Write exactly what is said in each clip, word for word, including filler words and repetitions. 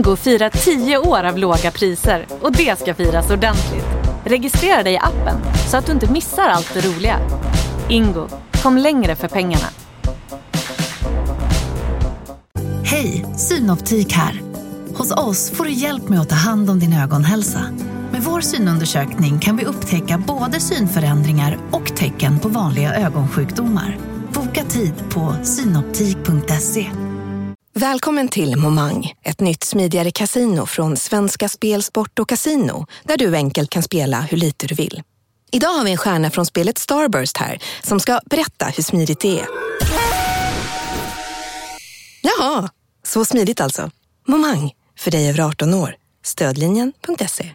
Ingo firar tio år av låga priser och det ska firas ordentligt. Registrera dig i appen så att du inte missar allt det roliga. Ingo, kom längre för pengarna. Hej, Synoptik här. Hos oss får du hjälp med att ta hand om din ögonhälsa. Med vår synundersökning kan vi upptäcka både synförändringar och tecken på vanliga ögonsjukdomar. Boka tid på synoptik punkt se. Välkommen till Momang, ett nytt smidigare kasino från Svenska Spel, Sport och Casino, där du enkelt kan spela hur lite du vill. Idag har vi en stjärna från spelet Starburst här som ska berätta hur smidigt det är. Jaha, så smidigt alltså. Momang, för dig över arton år. Stödlinjen punkt se.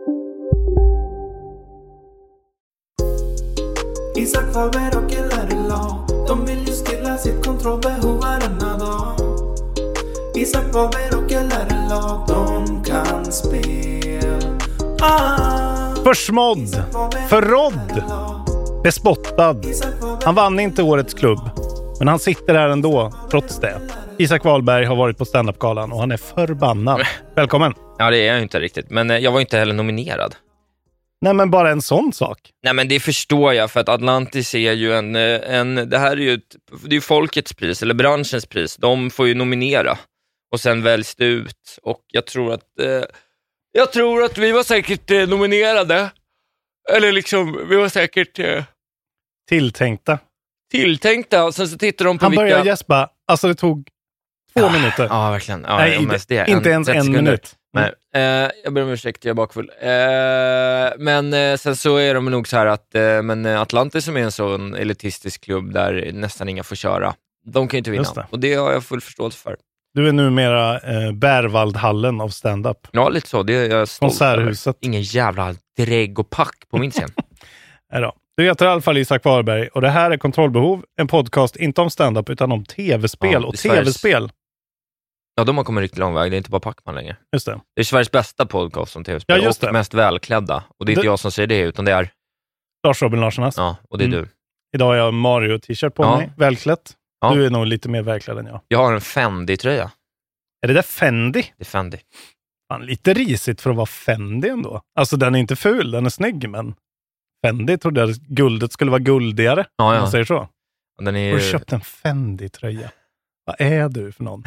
Isak Faber och L-R-L-A, de vill ju stilla sitt kontrollbehov varenda dag. Isak Faber och L-R-L-A, de kan spel. Ah. Försmådd, förrådd, bespottad. Han vann inte årets klubb, men han sitter här ändå trots det. Isak Wahlberg har varit på stand-up-galan och han är förbannad. Välkommen. Ja, det är jag inte riktigt. Men jag var inte heller nominerad. Nej, men bara en sån sak. Nej, men det förstår jag, för att Atlantis är ju en... en det här är ju ett, det är ju folkets pris, eller branschens pris. De får ju nominera. Och sen väljs det ut. Och jag tror att... Eh, jag tror att vi var säkert eh, nominerade. Eller liksom, vi var säkert... Eh, Tilltänkta. Tilltänkta. Och sen så tittar de på Han vilka... Han började gäspa. Alltså det tog två ja, minuter. Ja, verkligen. Ja, Nej, det, det, inte en, ens en sekunder. minut. Nej, eh, jag ber om ursäkt, jag är bakfull. Eh, men eh, sen så är de nog så här att eh, men Atlantis, som är en sån elitistisk klubb där nästan inga får köra, de kan ju inte vinna. Det. Och det har jag full förståelse för. Du är numera eh, Bärvaldhallen av stand-up. Ja, lite så. Det är jag stolt Konserthuset. Över. Ingen jävla drägg och pack på min scen. Nej då. Du heter i alla fall Isak Wahlberg och det här är Kontrollbehov, en podcast inte om stand-up utan om tv-spel ja, och tv-spel. Ja, de har kommit riktigt lång väg. Det är inte bara Pac-Man längre. Just det. Det är Sveriges bästa podcast om tv-spel ja, just det. Och mest välklädda. Och det är det... inte jag som säger det, utan det är... Lars Robin Larsson. Ja, och det är mm. du. Idag har jag Mario-t-shirt på ja. mig. Välklätt. Ja. Du är nog lite mer välklädd än jag. Jag har en Fendi-tröja. Är det där Fendi? Det är Fendi. Fan, lite risigt för att vara Fendi ändå. Alltså den är inte ful, den är snygg, men Fendi trodde jag guldet skulle vara guldigare. Ja, ja. Om man säger så. Den är... Har du köpt en Fendi-tröja? Vad är du för någon?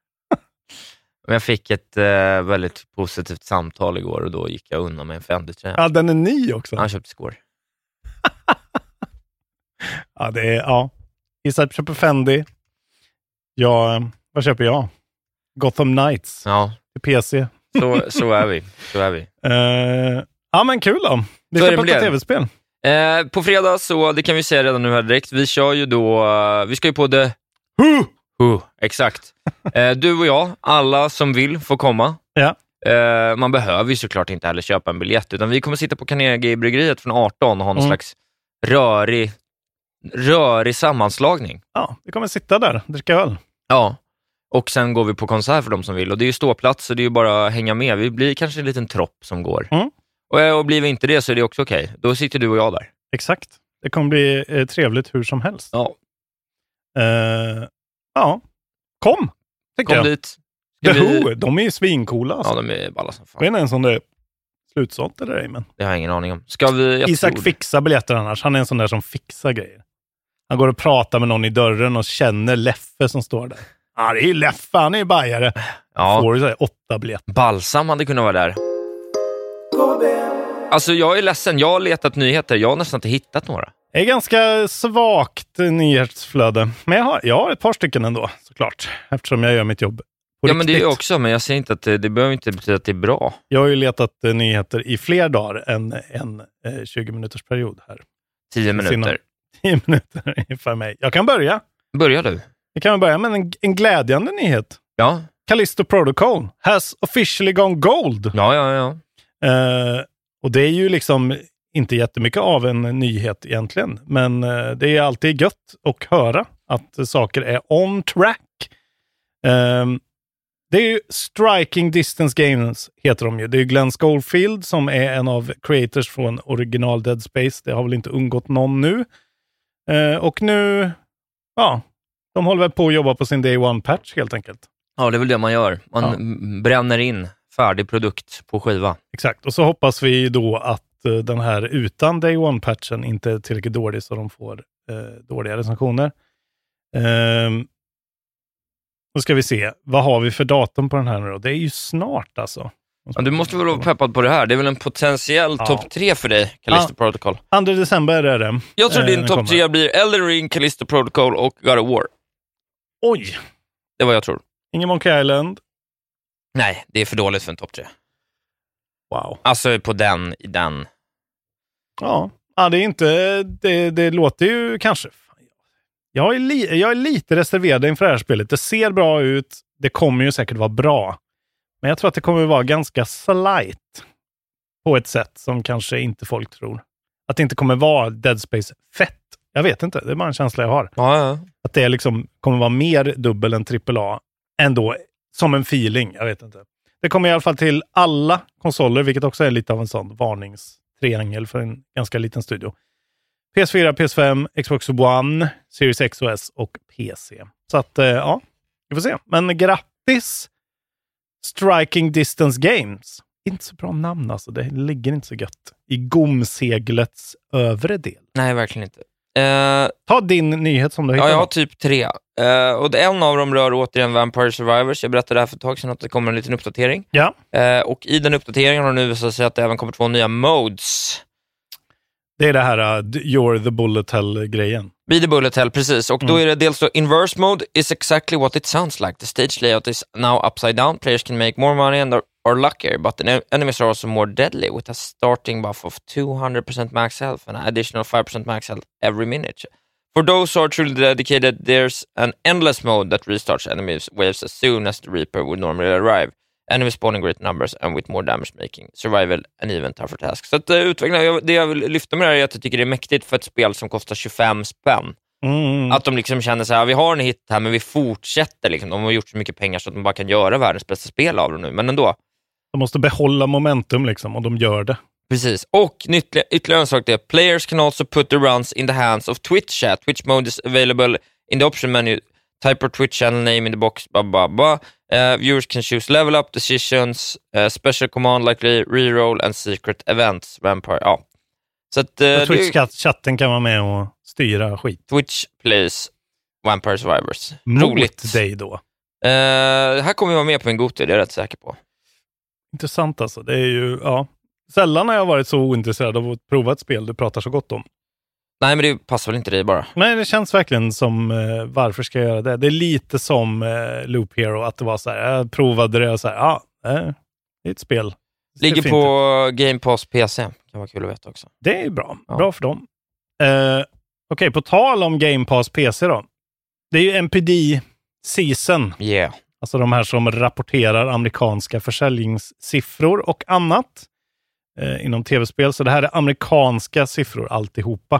Jag fick ett eh, väldigt positivt samtal igår och då gick jag undan med en Fendi-tröja. Ja, den är ny också. Han köpte skor. Ja, det är... Ja. Isak köper Fendi. Ja, vad köper jag? Gotham Knights. Ja. P C. Så, så är vi. Så är vi. Uh, ja, men kul då. Vi så ska prata tv-spel. Eh, på fredag, så det kan vi säga redan nu här direkt. Vi kör ju då... Uh, vi ska ju på det... Huh! Uh, exakt. Eh, du och jag, alla som vill får komma. Ja. Eh, man behöver ju såklart inte heller köpa en biljett, utan vi kommer sitta på Carnegie-bryggeriet från arton och ha någon mm. slags rörig, rörig sammanslagning. Ja, vi kommer sitta där, dricka öl. Ja, och sen går vi på konsert för de som vill. Och det är ju ståplats, så det är ju bara att hänga med. Vi blir kanske en liten tropp som går. Mm. Och, och blir vi inte det så är det också okej. Okay. Då sitter du och jag där. Exakt. Det kommer bli eh, trevligt hur som helst. Ja. Eh... Ja, kom. Kom jag. dit. The vi... Who, de är ju svinkola. Alltså. Ja, de är balla som fan. Jag vet inte ens om det är slutsålt eller ej, men... Det har jag ingen aning om. Ska vi... Jag Isak tror... fixar biljetter annars. Han är en sån där som fixar grejer. Han går och pratar med någon i dörren och känner Leffe som står där. Ja, ah, det är ju Leffe. Han är ju bajare. Ja. Får du så här åtta biljetter. Balsam hade kunnat vara där. Alltså, jag är ledsen. Jag har letat nyheter. Jag har nästan inte hittat några. Det är ganska svagt nyhetsflöde. Men jag har, jag har ett par stycken ändå, såklart. Eftersom jag gör mitt jobb på Ja, riktigt. men det är också. Men jag säger inte att det, det behöver inte betyda att det är bra. Jag har ju letat uh, nyheter i fler dagar än en uh, tjugo minuters period här. tio minuter. tio minuter för mig. Jag kan börja. Börja du. Jag kan börja med en, en glädjande nyhet. Ja. Callisto Protocol has officially gone gold. Ja, ja, ja. Uh, och det är ju liksom... inte jättemycket av en nyhet egentligen, men uh, det är alltid gött att höra att saker är on track. Um, det är ju Striking Distance Games heter de ju. Det är Glenn Schofield som är en av creators från original Dead Space. Det har väl inte undgått någon nu. Uh, och nu, ja, de håller väl på att jobba på sin Day One-patch helt enkelt. Ja, det är väl det man gör. Man Ja. bränner in färdig produkt på skiva. Exakt, och så hoppas vi då att uh, den här utan Day One-patchen inte är tillräckligt dålig så de får uh, dåliga recensioner. Um, då ska vi se, vad har vi för datum på den här nu då? Det är ju snart alltså. Ja, du måste väl vara peppad på det här. Det är väl en potentiell ja. topp tre för dig, Callisto ja. Protocol. andra december är det. Jag tror uh, din topp tre blir Elden Ring, Callisto Protocol och God of War. Oj! Det var jag tror. Ingen Monkey Island. Nej, det är för dåligt för en topp tre. Wow. Alltså på den, i den. Ja, ja det är inte, det, det låter ju kanske. Jag är, li, jag är lite reserverad inför det här spelet. Det ser bra ut, det kommer ju säkert vara bra. Men jag tror att det kommer vara ganska slight på ett sätt som kanske inte folk tror. Att det inte kommer vara Dead Space fett. Jag vet inte, det är bara en känsla jag har. Ja, ja. Att det liksom kommer vara mer dubbel än trippel A ändå som en feeling, jag vet inte. Det kommer i alla fall till alla konsoler, vilket också är lite av en sån varningstriangel för en ganska liten studio. P S fyra, P S fem, Xbox One, Series X och S och P C. Så att, eh, ja, vi får se. Men grattis Striking Distance Games. Inte så bra namn alltså, det ligger inte så gött i gomseglets övre del. Nej, verkligen inte. Uh, Ta din nyhet som du hittar. Ja, jag har typ tre. Uh, och en av dem rör återigen Vampire Survivors. Jag berättade här för ett tag sedan att det kommer en liten uppdatering. Ja. Uh, och i den uppdateringen har nu visat sig att det även kommer två nya modes. Det är det här uh, You're the Bullet Hell-grejen. Be the Bullet Hell, precis. Och mm. då är det dels då Inverse Mode is exactly what it sounds like. The stage layout is now upside down. Players can make more money and are, are luckier, but the enemies are also more deadly with a starting buff of two hundred percent max health and an additional five percent max health every minute. For those who are truly dedicated, there's an endless mode that restarts enemies waves as soon as the Reaper would normally arrive. Enemies spawning great numbers and with more damage making. Survival and even tougher tasks. Så att uh, utveckla, det jag vill lyfta med det här är att jag tycker det är mäktigt för ett spel som kostar tjugofem spänn. Mm. Att de liksom känner så här, vi har en hit här men vi fortsätter liksom. De har gjort så mycket pengar så att de bara kan göra världens bästa spel av det nu, men ändå. De måste behålla momentum liksom, och de gör det. Precis, och ytterligare, ytterligare en sak är players can also put the runs in the hands of Twitch chat. Twitch mode is available in the option menu. Type or Twitch channel name in the box, blah, blah, blah. Uh, viewers can choose level up, decisions, uh, special command like reroll and secret events. Vampire, ja. Så att, uh, Twitch-chatten kan vara med och styra skit. Twitch plays Vampire Survivors. Mot Roligt. dig då. Uh, här kommer jag vara med på en Goti, det är jag rätt säker på. Intressant alltså. Det är ju, ja. Sällan har jag varit så ointresserad av att prova ett spel du pratar så gott om. Nej, men det passar väl inte dig bara. Nej, det känns verkligen som uh, varför ska jag göra det? Det är lite som uh, Loop Hero, att det var så här, jag provade det och så här, ja, uh, det är ett spel. Det ligger på ut. Game Pass P C. Kan vara kul att veta också. Det är bra. Ja. Bra för dem. Uh, Okej, okay, på tal om Game Pass P C då. Det är ju N P D Season. Yeah. Alltså de här som rapporterar amerikanska försäljningssiffror och annat eh, inom tv-spel. Så det här är amerikanska siffror alltihopa.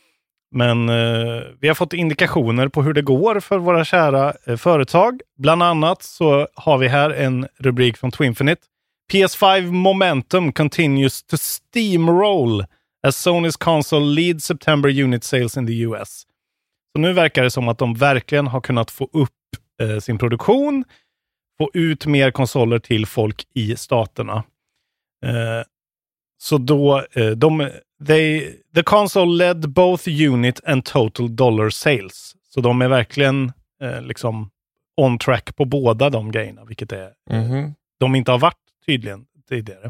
Men eh, vi har fått indikationer på hur det går för våra kära eh, företag. Bland annat så har vi här en rubrik från Twinfinite. P S fem momentum continues to steamroll as Sony's console leads September unit sales in the U S. Så nu verkar det som att de verkligen har kunnat få upp eh, sin produktion, få ut mer konsoler till folk i staterna. Eh, så då, eh, de, they, the console led both unit and total dollar sales. Så de är verkligen eh, liksom on track på båda de grejerna, vilket är mm-hmm. de inte har varit tydligen tidigare.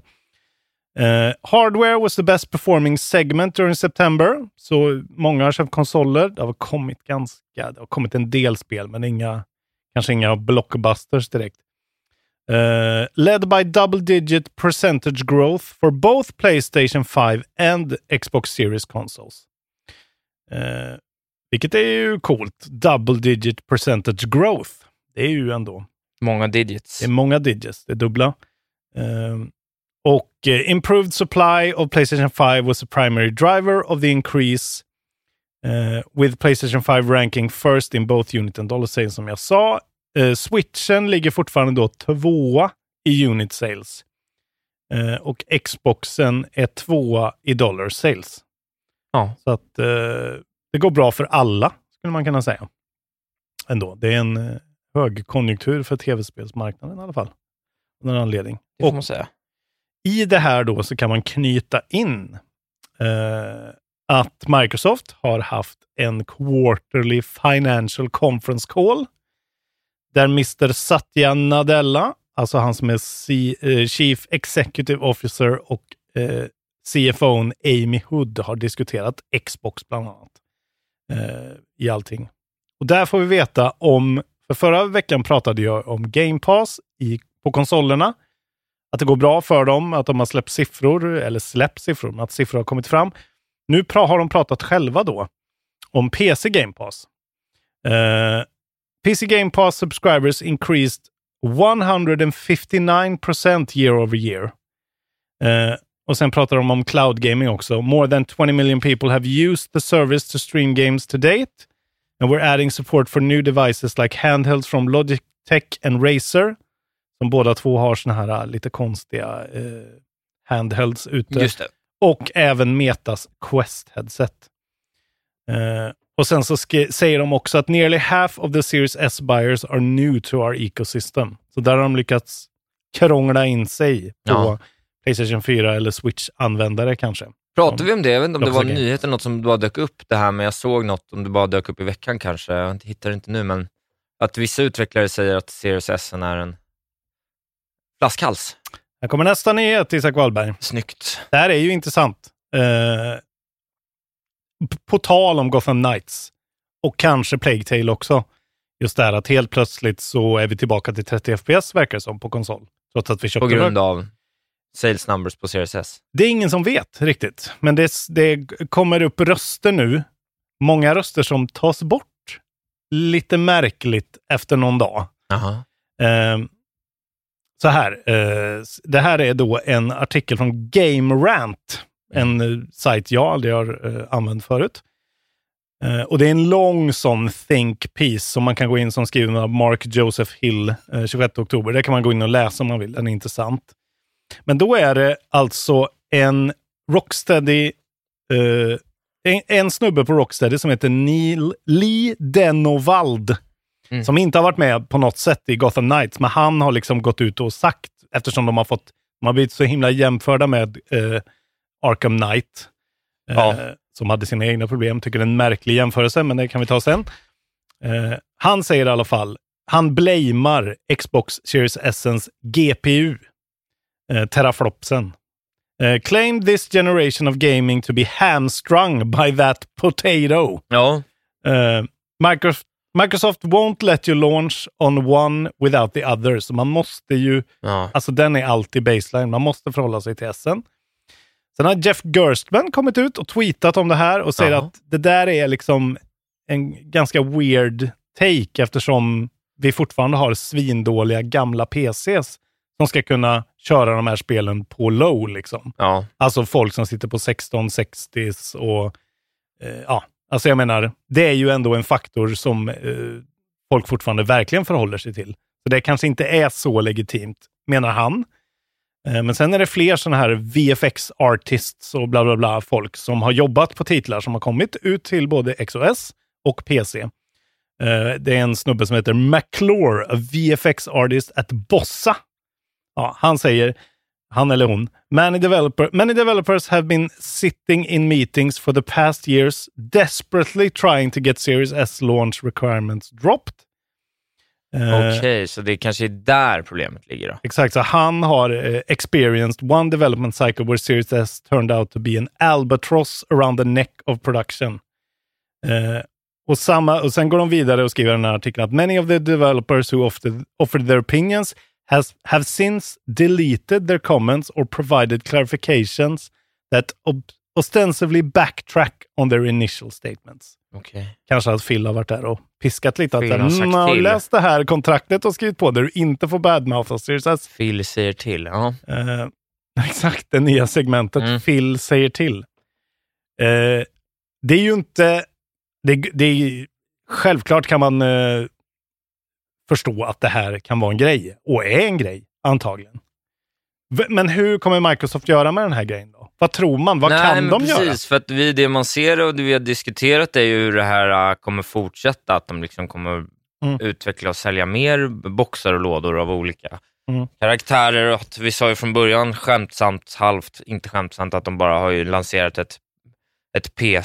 Uh, hardware was the best performing segment during September. Så många har köpt konsoler. Det har kommit ganska, det har kommit en del spel, men inga, kanske inga blockbusters direkt. Uh, led by double digit percentage growth for both PlayStation five and Xbox Series consoles. Uh, vilket är ju coolt. Double digit percentage growth. Det är ju ändå många digits. Det är många digits, det är dubbla. Uh, Och uh, improved supply of PlayStation five was a primary driver of the increase, uh, with PlayStation five ranking first in both unit and dollar sales, som jag sa. Uh, Switchen ligger fortfarande då tvåa i unit sales. Uh, och Xboxen är tvåa i dollar sales. Ja. Så att uh, det går bra för alla, skulle man kunna säga. Ändå, det är en uh, högkonjunktur för tv-spelsmarknaden i alla fall. Av någon anledning. Det får Och man säga. i det här då så kan man knyta in eh, att Microsoft har haft en quarterly financial conference call där mister Satya Nadella, alltså han som är C- eh, Chief Executive Officer och eh, C F O Amy Hood har diskuterat Xbox bland annat eh, i allting. Och där får vi veta om, för förra veckan pratade jag om Game Pass i, på konsolerna. Att det går bra för dem, att de har släppt siffror, eller släppt siffror, men att siffror har kommit fram. Nu pra- har de pratat själva då om P C Game Pass. Uh, P C Game Pass subscribers increased one hundred fifty-nine percent year over year. Uh, och sen pratar de om cloud gaming också. More than twenty million people have used the service to stream games to date. And we're adding support for new devices like handhelds from Logitech and Razer. Som båda två har såna här lite konstiga uh, handhelds ute. Just det. Och även Metas Quest-headset. Uh, och sen så sk- säger de också att nearly half of the Series S buyers are new to our ecosystem. Så där har de lyckats krångla in sig på Ja. PlayStation fyra eller Switch-användare kanske. Pratar vi om det? Jag vet inte om det var en Game. nyhet eller något som bara dök upp det här, men jag såg något om det bara dök upp i veckan kanske. Jag hittar det inte nu, men att vissa utvecklare säger att Series S är en flaskhals. Här kommer nästa nyhet, Isak Wahlberg. Snyggt. Det här är ju intressant. Uh, p- på tal om Gotham Knights och kanske Plague Tale också. Just det här att helt plötsligt så är vi tillbaka till trettio F P S verkar som på konsol. Trots att vi köpte På grund det. av sales numbers på Series S. Det är ingen som vet riktigt. Men det, det kommer upp röster nu. Många röster som tas bort. Lite märkligt efter någon dag. Jaha. Uh, så här. Uh, det här är då en artikel från Game Rant. En uh, sajt jag aldrig har uh, använt förut. Uh, och det är en lång sån think piece som man kan gå in som skriven av Mark Joseph Hill uh, tjugosjätte oktober. Där kan man gå in och läsa om man vill. Den är intressant. Men då är det alltså en Rocksteady uh, en, en snubbe på Rocksteady som heter Neil Lee Denovald mm. som inte har varit med på något sätt i Gotham Knights, men han har liksom gått ut och sagt, eftersom de har fått de har blivit så himla jämförda med uh, Arkham Knight uh, ja. som hade sina egna problem. Tycker det är en märklig jämförelse, men det kan vi ta sen. Uh, han säger i alla fall, han blamear Xbox Series S:ens G P U uh, teraflopsen. Uh, claimed this generation of gaming to be hamstrung by that potato. Ja. Uh, Microsoft, Microsoft won't let you launch on one without the other. Så man måste ju, ja. alltså den är alltid baseline. Man måste förhålla sig till S:en. Sen har Jeff Gerstmann kommit ut och tweetat om det här och säger Aha. att det där är liksom en ganska weird take eftersom vi fortfarande har svindåliga gamla P Cs som ska kunna köra de här spelen på low liksom. Ja. Alltså folk som sitter på sexton sextio och eh, ja, alltså jag menar, det är ju ändå en faktor som eh, folk fortfarande verkligen förhåller sig till. Så det kanske inte är så legitimt, menar han. Eh, men sen är det fler sådana här V F X-artists och bla bla bla folk som har jobbat på titlar som har kommit ut till både X O S och P C. Eh, det är en snubbe som heter McClure, a V F X-artist at Bossa. Ja, han säger, han eller hon, many, developer, many developers have been sitting in meetings for the past years desperately trying to get Series S launch requirements dropped. Okej, okay, så det kanske är där problemet ligger då. Exakt, så han har uh, experienced one development cycle where Series S turned out to be an albatross around the neck of production. Uh, och, samma, och sen går de vidare och skriver den här artikeln att many of the developers who offered, offered their opinions has have since deleted their comments or provided clarifications that ob- ostensibly backtrack on their initial statements. Okay. Kanske att Phil har varit där och piskat lite. Phil att har sagt mm, har till. läst det här kontraktet och skrivit på där du inte får badmouth av Series S. Phil säger till, ja. Uh, exakt, det nya segmentet. Mm. Phil säger till. Uh, det är ju inte... Det, det är, självklart kan man... Uh, förstå att det här kan vara en grej. Och är en grej, antagligen. V- men hur kommer Microsoft göra med den här grejen då? Vad tror man? Vad Nej, kan men de precis, göra? för att vi, det man ser och det vi har diskuterat är ju hur det här uh, kommer fortsätta. Att de liksom kommer mm. utveckla och sälja mer boxar och lådor av olika mm. karaktärer. Och att vi sa ju från början skämtsamt, halvt, inte skämtsamt, att de bara har ju lanserat ett, ett P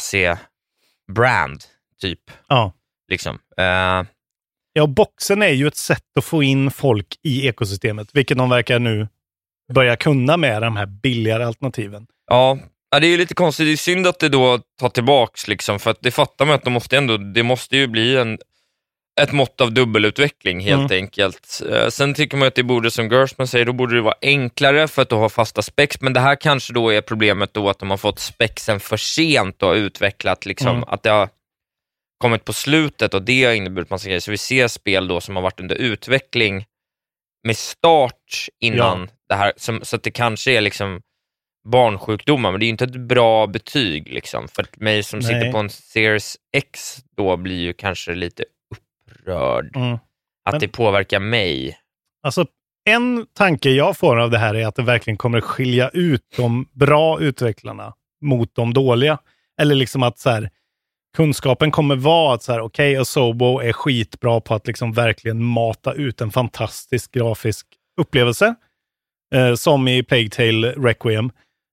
C-brand typ. Ja. Liksom. Uh, ja, boxen är ju ett sätt att få in folk i ekosystemet, vilket de verkar nu börja kunna med de här billigare alternativen. Ja, ja det är ju lite konstigt. Det är synd att det då tar tillbaks liksom, för att det fattar man att de måste ändå, det måste ju bli en ett mått av dubbelutveckling helt mm. enkelt. Uh, sen tycker man att det borde, som Gerstmann säger, då borde det vara enklare för att då ha fasta specs, men det här kanske då är problemet då att de har fått spexen för sent och utvecklat liksom, mm. att det har kommit på slutet och det har inneburit massa grejer. Så vi ser spel då som har varit under utveckling med start innan ja. det här, som, så att det kanske är liksom barnsjukdomar, men det är ju inte ett bra betyg liksom, för mig som Nej. sitter på en Series X då blir ju kanske lite upprörd mm. att men, det påverkar mig. Alltså en tanke jag får av det här är att det verkligen kommer skilja ut de bra utvecklarna mot de dåliga, eller liksom att så här, kunskapen kommer vara att så här, okej, okay, Asobo är skitbra på att liksom verkligen mata ut en fantastisk grafisk upplevelse eh, som i Plague Tale Requiem,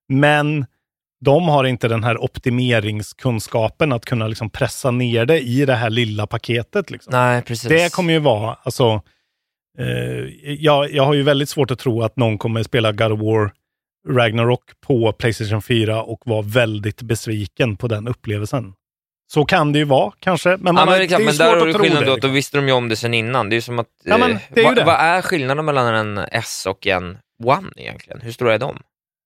men de har inte den här optimeringskunskapen att kunna liksom pressa ner det i det här lilla paketet liksom. Nej, precis. Det kommer ju vara alltså, eh, jag, jag har ju väldigt svårt att tro att någon kommer spela God of War Ragnarok på PlayStation fyra och vara väldigt besviken på den upplevelsen. Så kan det ju vara, kanske. Men, man ja, men, har, det, kan, det är men svårt där att har du tro skillnad det. Då, Liksom. då visste de ju om det sen innan. Det är ju som att... Ja, men, det är va, ju det. Vad är skillnaden mellan en S och en One egentligen? Hur stora är de?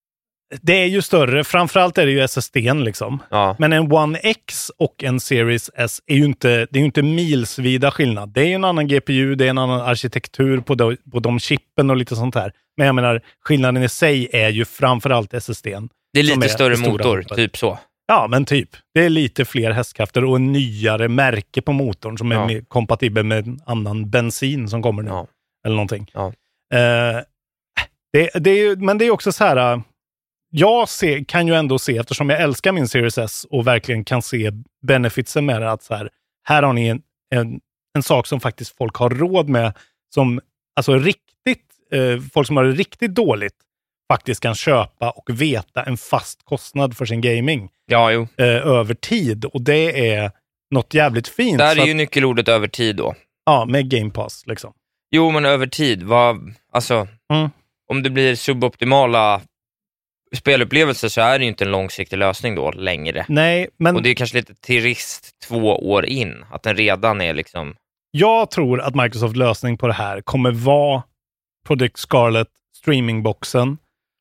Det är ju större. Framförallt är det ju S S D:n liksom. Ja. Men en One X och en Series S är ju inte, det är ju inte milsvida skillnad. Det är ju en annan G P U, det är en annan arkitektur på de, på de chippen och lite sånt här. Men jag menar, skillnaden i sig är ju framförallt S S D:n. Det är lite är större motor, motor, typ så. Ja, men typ. Det är lite fler hästkrafter och en nyare märke på motorn som är ja. kompatibel med en annan bensin som kommer nu. Ja. Eller någonting. Ja. Uh, det, det är ju, men det är också så här... Jag ser, kan ju ändå se, eftersom jag älskar min Series S och verkligen kan se benefitsen med det, att så här, här har ni en, en, en sak som faktiskt folk har råd med, som alltså riktigt, eh, folk som har det riktigt dåligt faktiskt kan köpa och veta en fast kostnad för sin gaming ja, jo. Eh, över tid. Och det är något jävligt fint. Där är att, ju nyckelordet över tid då. Ja, med Game Pass liksom. Jo, men över tid, vad, alltså, mm. om det blir suboptimala spelupplevelser så är det ju inte en långsiktig lösning då längre. Nej, men... Och det är kanske lite trist två år in, att den redan är liksom... Jag tror att Microsoft lösning på det här kommer vara Project Scarlet streamingboxen,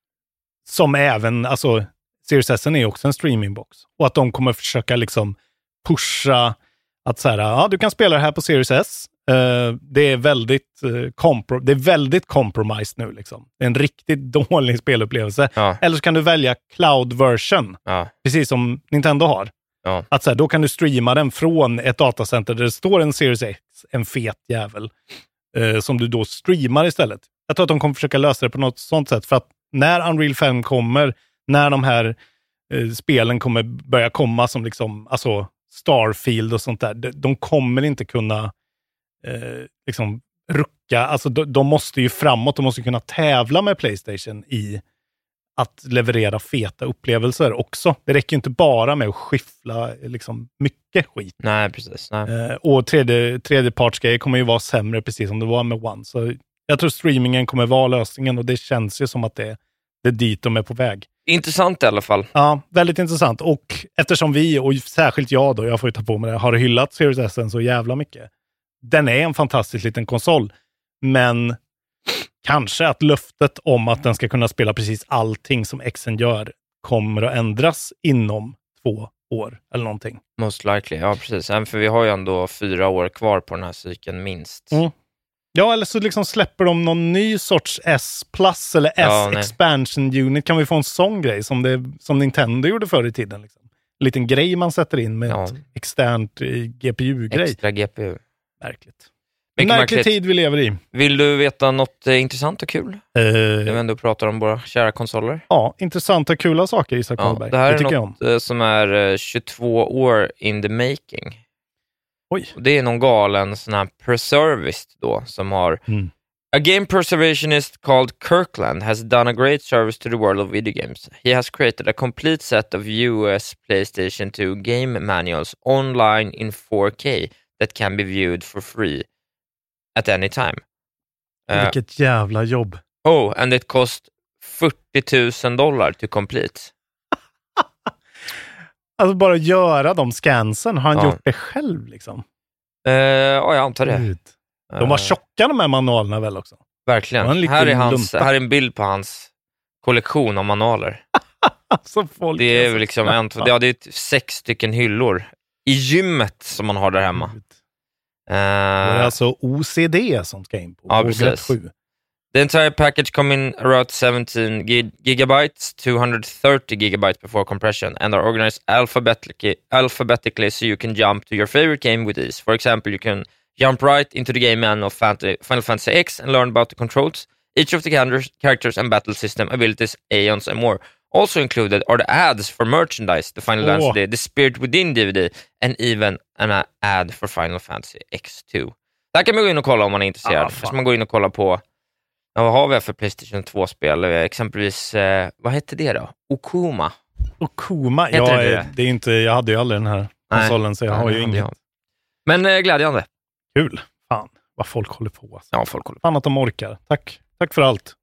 som även, alltså Series S är också en streamingbox. Och att de kommer försöka liksom pusha att så här, ja, du kan spela det här på Series S. Uh, det är väldigt uh, compro- det är väldigt compromised nu liksom. Det är en riktigt dålig spelupplevelse. Ja. Eller så kan du välja cloud version. Ja. Precis som Nintendo har. Ja. Att så här, då kan du streama den från ett datacenter där det står en Series X, en fet jävel, uh, som du då streamar istället. Jag tror att de kommer försöka lösa det på något sånt sätt, för att när Unreal fem kommer, när de här uh, spelen kommer börja komma som liksom, alltså Starfield och sånt där, de, de kommer inte kunna Eh, liksom rucka, alltså de, de måste ju framåt, de måste kunna tävla med PlayStation i att leverera feta upplevelser också. Det räcker ju inte bara med att skiffla liksom mycket skit. Nej, precis. Nej. Eh, och tredje, tredjepartsgrejer kommer ju vara sämre, precis som det var med One. Så jag tror streamingen kommer vara lösningen, och det känns ju som att det, det är dit de är på väg. Intressant i alla fall. Ja, väldigt intressant. Och eftersom vi, och särskilt jag då, jag får ju ta på mig det, har hyllat Series S så jävla mycket. Den är en fantastisk liten konsol, men kanske att löftet om att den ska kunna spela precis allting som Xen gör kommer att ändras inom två år eller någonting. Most likely, ja precis. För vi har ju ändå fyra år kvar på den här cykeln minst. Mm. Ja, eller så liksom släpper de någon ny sorts S Plus eller S ja, Expansion Unit. Kan vi få en sån grej som, det, som Nintendo gjorde förr i tiden? Liksom. En liten grej man sätter in med ja. ett externt G P U-grej. Extra G P U. Märkligt. En märklig tid vi lever i. Vill du veta något eh, intressant och kul? Uh, vi ändå pratar om våra kära konsoler. Ja, intressanta och kula saker, Isak ja, Karlberg. Det här det är något jag om. som är tjugotvå år in the making. Oj. Och det är någon galen sån här preservist då som har... Mm. A game preservationist called Kirkland has done a great service to the world of video games. He has created a complete set of U S PlayStation two game manuals online in four K that can be viewed for free at any time. Uh, Vilket jävla jobb. oh, and it cost fyrtio tusen dollar to complete. Alltså bara göra de scansen. Har han Ja. gjort det själv liksom? Uh, ja, jag antar det. Gud. De var tjocka de här manualerna väl också? Verkligen. Det var en liten Här är, hans, lunta. här är en bild på hans kollektion av manualer. Alltså folk Det är så väl liksom en, knappa. ja, det är sex stycken hyllor i gymmet som man har där hemma. Gud. Det är Uh, alltså O C D som ska in på. Ja, vågrätt precis. sju. the entire package come in around seventeen gig- gigabytes, two hundred thirty gigabytes before compression, and are organized alphabetically, alphabetically so you can jump to your favorite game with ease. For example, you can jump right into the game manual of Fant- Final Fantasy X and learn about the controls, each of the characters, characters and battle system abilities, aeons, and more. Also included are the ads for merchandise, the Final Åh. Fantasy, the Spirit Within D V D, and even an ad for Final Fantasy X two. Där kan man gå in och kolla om man är intresserad. Ah, Så fan. man går in och kolla på, ja, vad har vi för PlayStation två-spel? Exempelvis, eh, vad hette det då? Okuma. Och Kuma, Heter jag, det är, det? det är inte, jag hade ju aldrig den här konsolen så jag har Nej, ju det inget jag. Men eh, glädjande. kul. Fan, vad folk håller på. Alltså. Ja, folk håller på. Fan att de orkar. Tack. Tack för allt.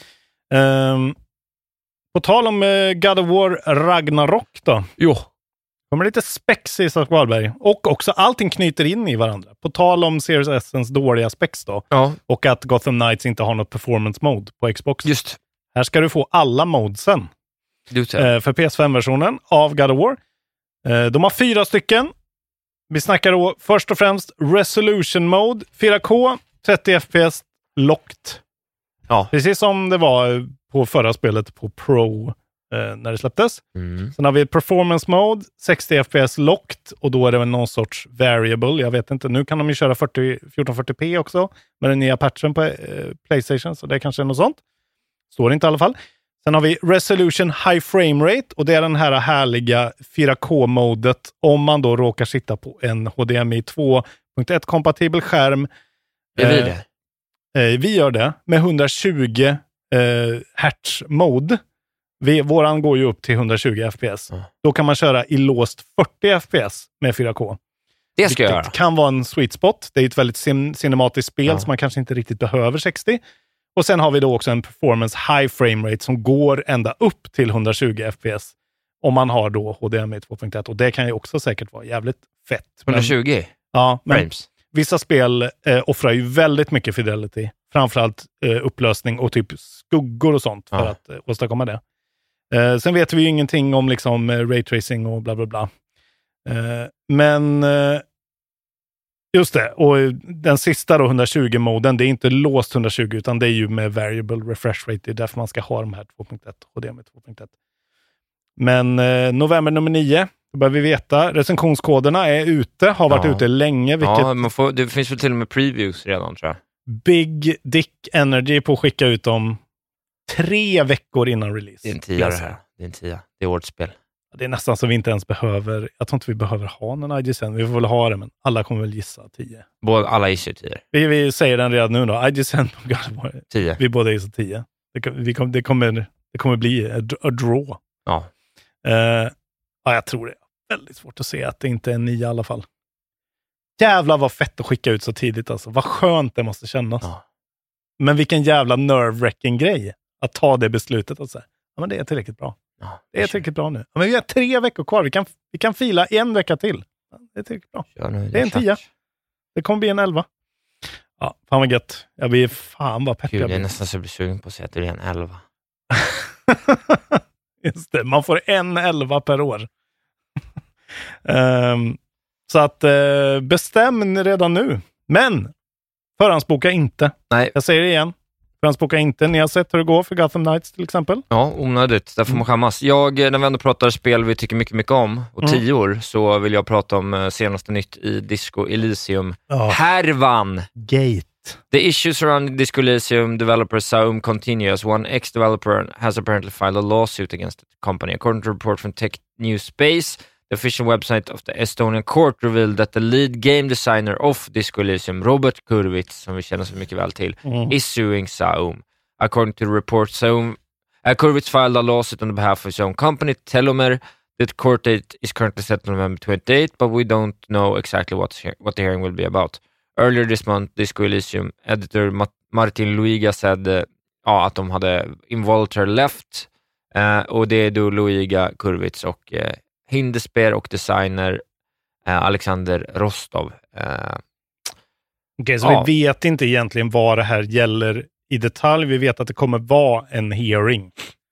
Um, på tal om uh, God of War Ragnarok då. Jo. Kommer lite spex i Isak Wahlberg. Och också allting knyter in i varandra. På tal om Series S:ens dåliga spex då. Ja, Och att Gotham Knights inte har något performance mode på Xbox. just. Här ska du få alla modesen. Du säger. Eh, för P S fem-versionen av God of War. Eh, de har fyra stycken. Vi snackar då först och främst Resolution Mode, fyra K, trettio F P S, locked. Ja. Precis som det var på förra spelet på Pro eh, när det släpptes. Mm. Sen har vi Performance Mode, sextio F P S locked och då är det väl någon sorts variable, jag vet inte. Nu kan de ju köra fyrtio, fjorton fyrtio p också med den nya patchen på eh, PlayStation, så det kanske är något sånt. Står inte i alla fall. Sen har vi Resolution High Frame Rate och det är den här härliga fyra K-modet om man då råkar sitta på en H D M I två punkt ett-kompatibel skärm. Är vi Eh, det? Eh, vi gör det med hundratjugo eh, hertz mode. Vi, våran går ju upp till hundratjugo F P S. Mm. Då kan man köra i låst fyrtio F P S med fyra K. Det ska jag Vilket göra. kan vara en sweet spot. Det är ett väldigt cin- cinematiskt spel Ja. så man kanske inte riktigt behöver sextio. Och sen har vi då också en performance high frame rate som går ända upp till hundratjugo F P S om man har då H D M I två punkt ett. Och det kan ju också säkert vara jävligt fett. Men, hundratjugo ja, men frames. vissa spel eh, offrar ju väldigt mycket fidelity. Framförallt eh, upplösning och typ skuggor och sånt för Ja. att eh, åstadkomma det. Eh, sen vet vi ju ingenting om liksom eh, raytracing och bla bla bla. Eh, men eh, just det, och eh, den sista då, hundratjugo-moden, det är inte låst hundratjugo utan det är ju med variable refresh rate. Det är därför man ska ha de här två punkt ett, H D M I två punkt ett. Men eh, november nummer nio, då börjar vi veta. Recensionskoderna är ute, har varit Ja. ute länge, vilket Ja, man får, det finns väl till och med previews redan, tror jag. Big Dick Energy på att skicka ut dem tre veckor innan release. Det är en tia det här. Det är en tia. Det är årets spel. Det är nästan så vi inte ens behöver, jag tror inte vi behöver ha någon I G S N. Vi får väl ha det, men alla kommer väl gissa tio. Både, alla gissar tio. Vi, vi säger den redan nu då. I G S N på God of War. tio. Vi båda gissar tio. Det, kan- vi kom, det, kommer, det kommer bli a, a draw. Ja. Eh, ja, jag tror det är väldigt svårt att se att det inte är en nio i alla fall. Jävlar vad fett att skicka ut så tidigt alltså. Vad skönt det måste kännas. Ja. Men vilken jävla nerve-wracking grej att ta det beslutet och säga, ja men det är tillräckligt bra. Ja, Det är tillräckligt bra nu. Ja, men vi har tre veckor kvar. Vi kan, vi kan fila en vecka till. Ja, det är tillräckligt bra. Ja, nu, Det är en klart. tia. Det kommer bli en elva. Ja, fan vad gött. Jag blir fan vad pepp Gud, jag jag är blir. nästan så jag blir sugen på att säga att det är en elva. Just det, man får en elva per år. Ehm, så att uh, bestäm redan nu. Men förhandsboka inte. Nej. Jag säger det igen. Förhandsboka inte. Ni har sett hur det går för Gotham Knights till exempel. Ja, onödigt. Där får man skämmas. Jag, när vi ändå pratar spel vi tycker mycket, mycket om, och Mm. tior, så vill jag prata om eh, senaste nytt i Disco Elysium. Ja. Härvan! Gate. The issues surrounding Disco Elysium developer Saum continue as one ex-developer has apparently filed a lawsuit against the company. According to a report from Tech News Space, The official website of the Estonian court revealed that the lead game designer of Disco Elysium, Robert Kurvitz, som vi känner så mycket väl till, mm. is suing Saum. According to the report, Saum, uh, Kurvitz filed a lawsuit on behalf of his own company, Telomer. The court date is currently set on November twenty-eighth, but we don't know exactly what, what the hearing will be about. Earlier this month, Disco Elysium editor Ma- Martin Luiga said uh, ja, att de hade involuntarily left, uh, och det är då Luiga, Kurvitz och uh, Hindesper och designer uh, Alexander Rostov. Uh, Okej, okay, så ja. vi vet inte egentligen vad det här gäller i detalj. Vi vet att det kommer vara en hearing.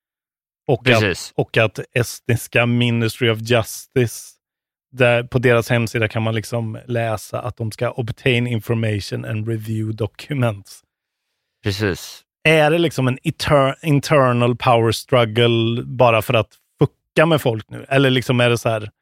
Och att, och att estniska Ministry of Justice, där på deras hemsida kan man liksom läsa att de ska obtain information and review documents. Precis. Är det liksom en inter- internal power struggle bara för att fucka med folk nu? Eller liksom är det så här...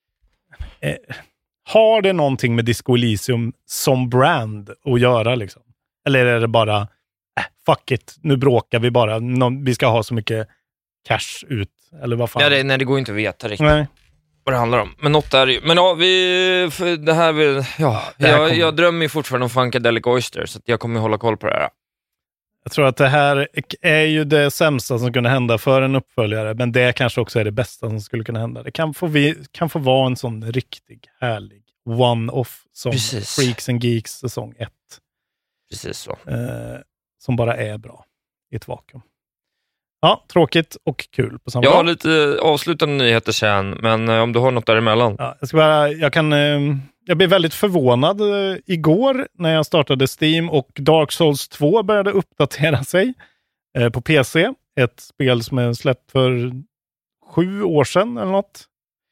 Eh, har det någonting med Disco Elysium som brand att göra liksom? Eller är det bara eh, fuck it, nu bråkar vi bara. Nå- vi ska ha så mycket cash ut. Eller vad fan? Ja, det, nej, det går inte att veta riktigt. Nej. Vad det handlar om. Men något är ju... Men ja, vi... För det här vill... Ja, det här jag, kommer... jag drömmer ju fortfarande om Funkadelic Oyster, så att jag kommer hålla koll på det här. Jag tror att det här är ju det sämsta som kunde hända för en uppföljare, men det kanske också är det bästa som skulle kunna hända. Det kan få, vi, kan få vara en sån riktig, härlig one-off som Precis. Freaks and Geeks säsong ett. Precis så. Eh, som bara är bra i ett vakuum. Ja, tråkigt och kul på samma Jag gång. har lite avslutande nyheter sen, men eh, om du har något däremellan. Ja, jag ska bara, jag kan... Eh, Jag blev väldigt förvånad eh, igår när jag startade Steam och Dark Souls två började uppdatera sig eh, på P C. Ett spel som är släppt för sju år sedan eller något.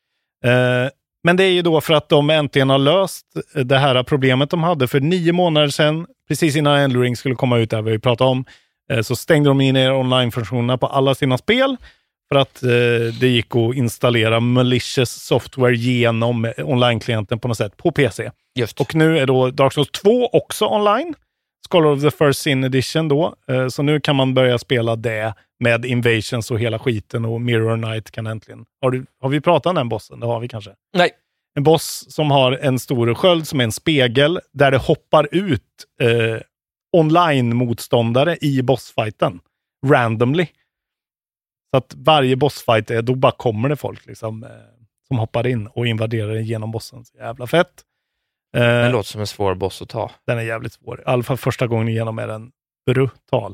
Eh, men det är ju då för att de äntligen har löst det här problemet de hade för nio månader sedan. Precis innan Elden Ring skulle komma ut, där vi pratade om. Eh, så stängde de in er online-funktionerna på alla sina spel. För att eh, det gick att installera malicious software genom online-klienten på något sätt på P C. Just. Och nu är då Dark Souls två också online. Scholar of the First Sin Edition då. Eh, så nu kan man börja spela det med Invasions och hela skiten, och Mirror Knight kan äntligen... Har, du, har vi pratat om den bossen? Det har vi kanske. Nej. En boss som har en stor sköld som är en spegel där det hoppar ut eh, online-motståndare i bossfighten. Randomly. Så att varje bossfight är, då bara kommer det folk liksom, eh, som hoppar in och invaderar genom bossen. Så jävla fett. Eh, det låter som en svår boss att ta. Den är jävligt svår. I alla fall första gången igenom är den brutal.